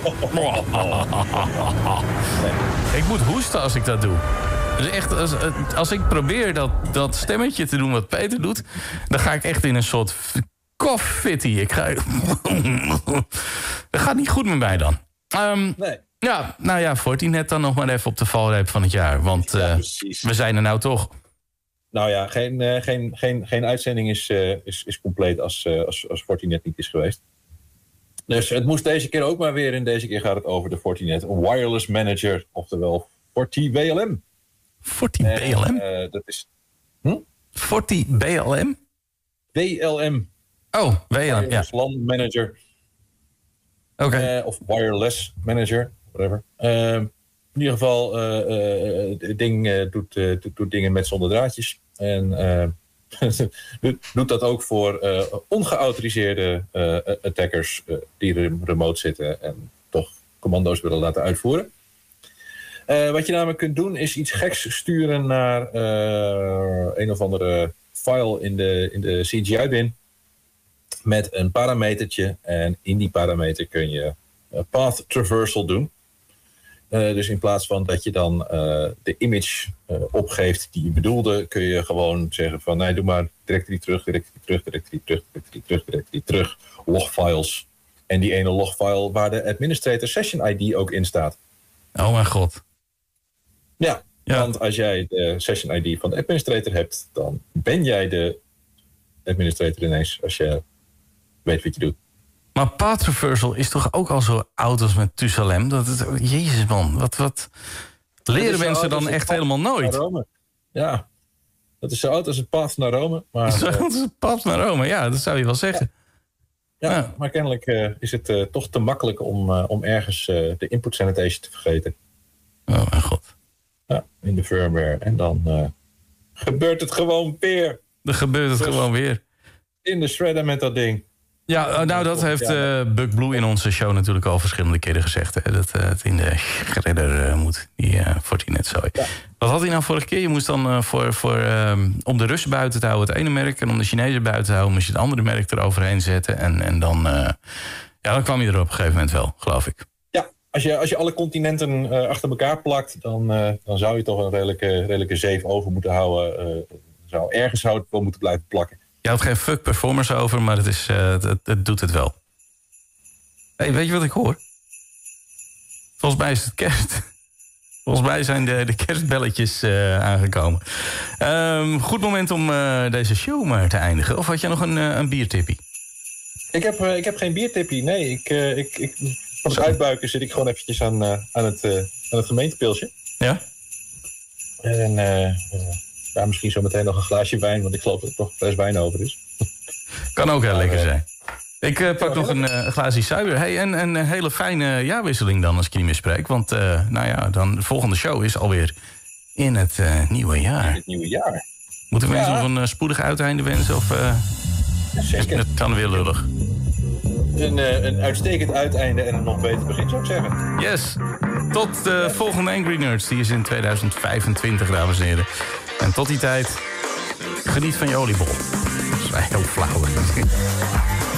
Nee. Ik moet hoesten als ik dat doe. Dus echt, als, als ik probeer dat, dat stemmetje te doen wat Peter doet... dan ga ik echt in een soort koffitty. Ik ga... dat gaat niet goed met mij dan. Um, nee. Ja, nou ja, Fortinet dan nog maar even op de valreep van het jaar. Want uh, ja, we zijn er nou toch. Nou ja, geen, uh, geen, geen, geen uitzending is, uh, is, is compleet als, uh, als, als Fortinet niet is geweest. Dus het moest deze keer ook maar weer. En deze keer gaat het over de Fortinet Wireless Manager. Oftewel Forti B L M. Forti B L M? Uh, dat is... Hm? Forti B L M? B L M. Oh, B L M, Wireless ja. LAN Manager. Oké. Okay. Uh, of Wireless Manager, whatever. Uh, in ieder geval, uh, uh, het ding uh, doet, uh, doet, doet dingen met zonder draadjes. En uh, doet dat ook voor uh, ongeautoriseerde uh, attackers uh, die er remote zitten en toch commando's willen laten uitvoeren. Uh, wat je namelijk kunt doen is iets geks sturen naar uh, een of andere file in de, in de C G I-bin met een parametertje. En in die parameter kun je uh, path traversal doen. Uh, dus in plaats van dat je dan uh, de image uh, opgeeft die je bedoelde, kun je gewoon zeggen van nee, doe maar directory terug, directory terug, directory terug, directory terug, directory terug, logfiles. En die ene logfile waar de administrator session I D ook in staat. Oh mijn god. Ja, ja, want als jij de session I D van de administrator hebt, dan ben jij de administrator ineens als je weet wat je doet. Maar path traversal is toch ook al zo oud als met Thusalem? Dat het, jezus man, wat, wat leren mensen dan echt helemaal nooit? Ja, dat is zo oud als het path naar Rome. Maar, zo oud als het path naar Rome, ja, dat zou je wel zeggen. Ja, ja, ja. Maar kennelijk uh, is het uh, toch te makkelijk om, uh, om ergens uh, de input sanitation te vergeten. Oh mijn god. Ja, in de firmware. En dan uh, gebeurt het gewoon weer. Dan gebeurt het dus gewoon weer. In de shredder met dat ding. Ja, nou dat heeft uh, Buck Blue in onze show natuurlijk al verschillende keren gezegd. Hè, dat uh, het in de shredder uh, moet, die uh, Fortinet zooi. Ja. Wat had hij nou vorige keer? Je moest dan uh, voor, voor, uh, om de Russen buiten te houden het ene merk... en om de Chinezen buiten te houden moest je het andere merk eroverheen zetten. En, en dan, uh, ja, dan kwam je er op een gegeven moment wel, geloof ik. Ja, als je, als je alle continenten uh, achter elkaar plakt... Dan, uh, dan zou je toch een redelijke, redelijke zeef over moeten houden. Uh, zou ergens zou het wel moeten blijven plakken. Je had geen fuck performance over, maar het, is, uh, het, het doet het wel. Hey, weet je wat ik hoor? Volgens mij is het kerst. Volgens mij zijn de, de kerstbelletjes uh, aangekomen. Um, goed moment om uh, deze show maar te eindigen. Of had je nog een, uh, een biertippie? Ik heb, uh, ik heb geen biertippie, nee. Ik, uh, ik, ik, van het uitbuiken zit ik gewoon eventjes aan, uh, aan, het, uh, aan het gemeentepilsje. Ja? En... Uh, uh, Ja, misschien zo meteen nog een glaasje wijn, want ik geloof dat er toch een fles wijn over is. Kan ook heel lekker zijn. Ik uh, pak nog een uh, glaasje suiker. Hey, en een hele fijne jaarwisseling dan, als ik je niet meer spreek. Want uh, nou ja, dan, de volgende show is alweer in het uh, nieuwe jaar. In het nieuwe jaar. Moeten we ja. mensen nog een uh, spoedig uiteinde wensen? Of uh, Zeker. Het kan weer lullig. Een, uh, een uitstekend uiteinde en een nog beter begin, zou ik zeggen. Yes. Tot de ja. volgende Angry Nerds. Die is in tweeduizend vijfentwintig, dames en heren. En tot die tijd, geniet van je oliebol. Dat is wel heel flauw.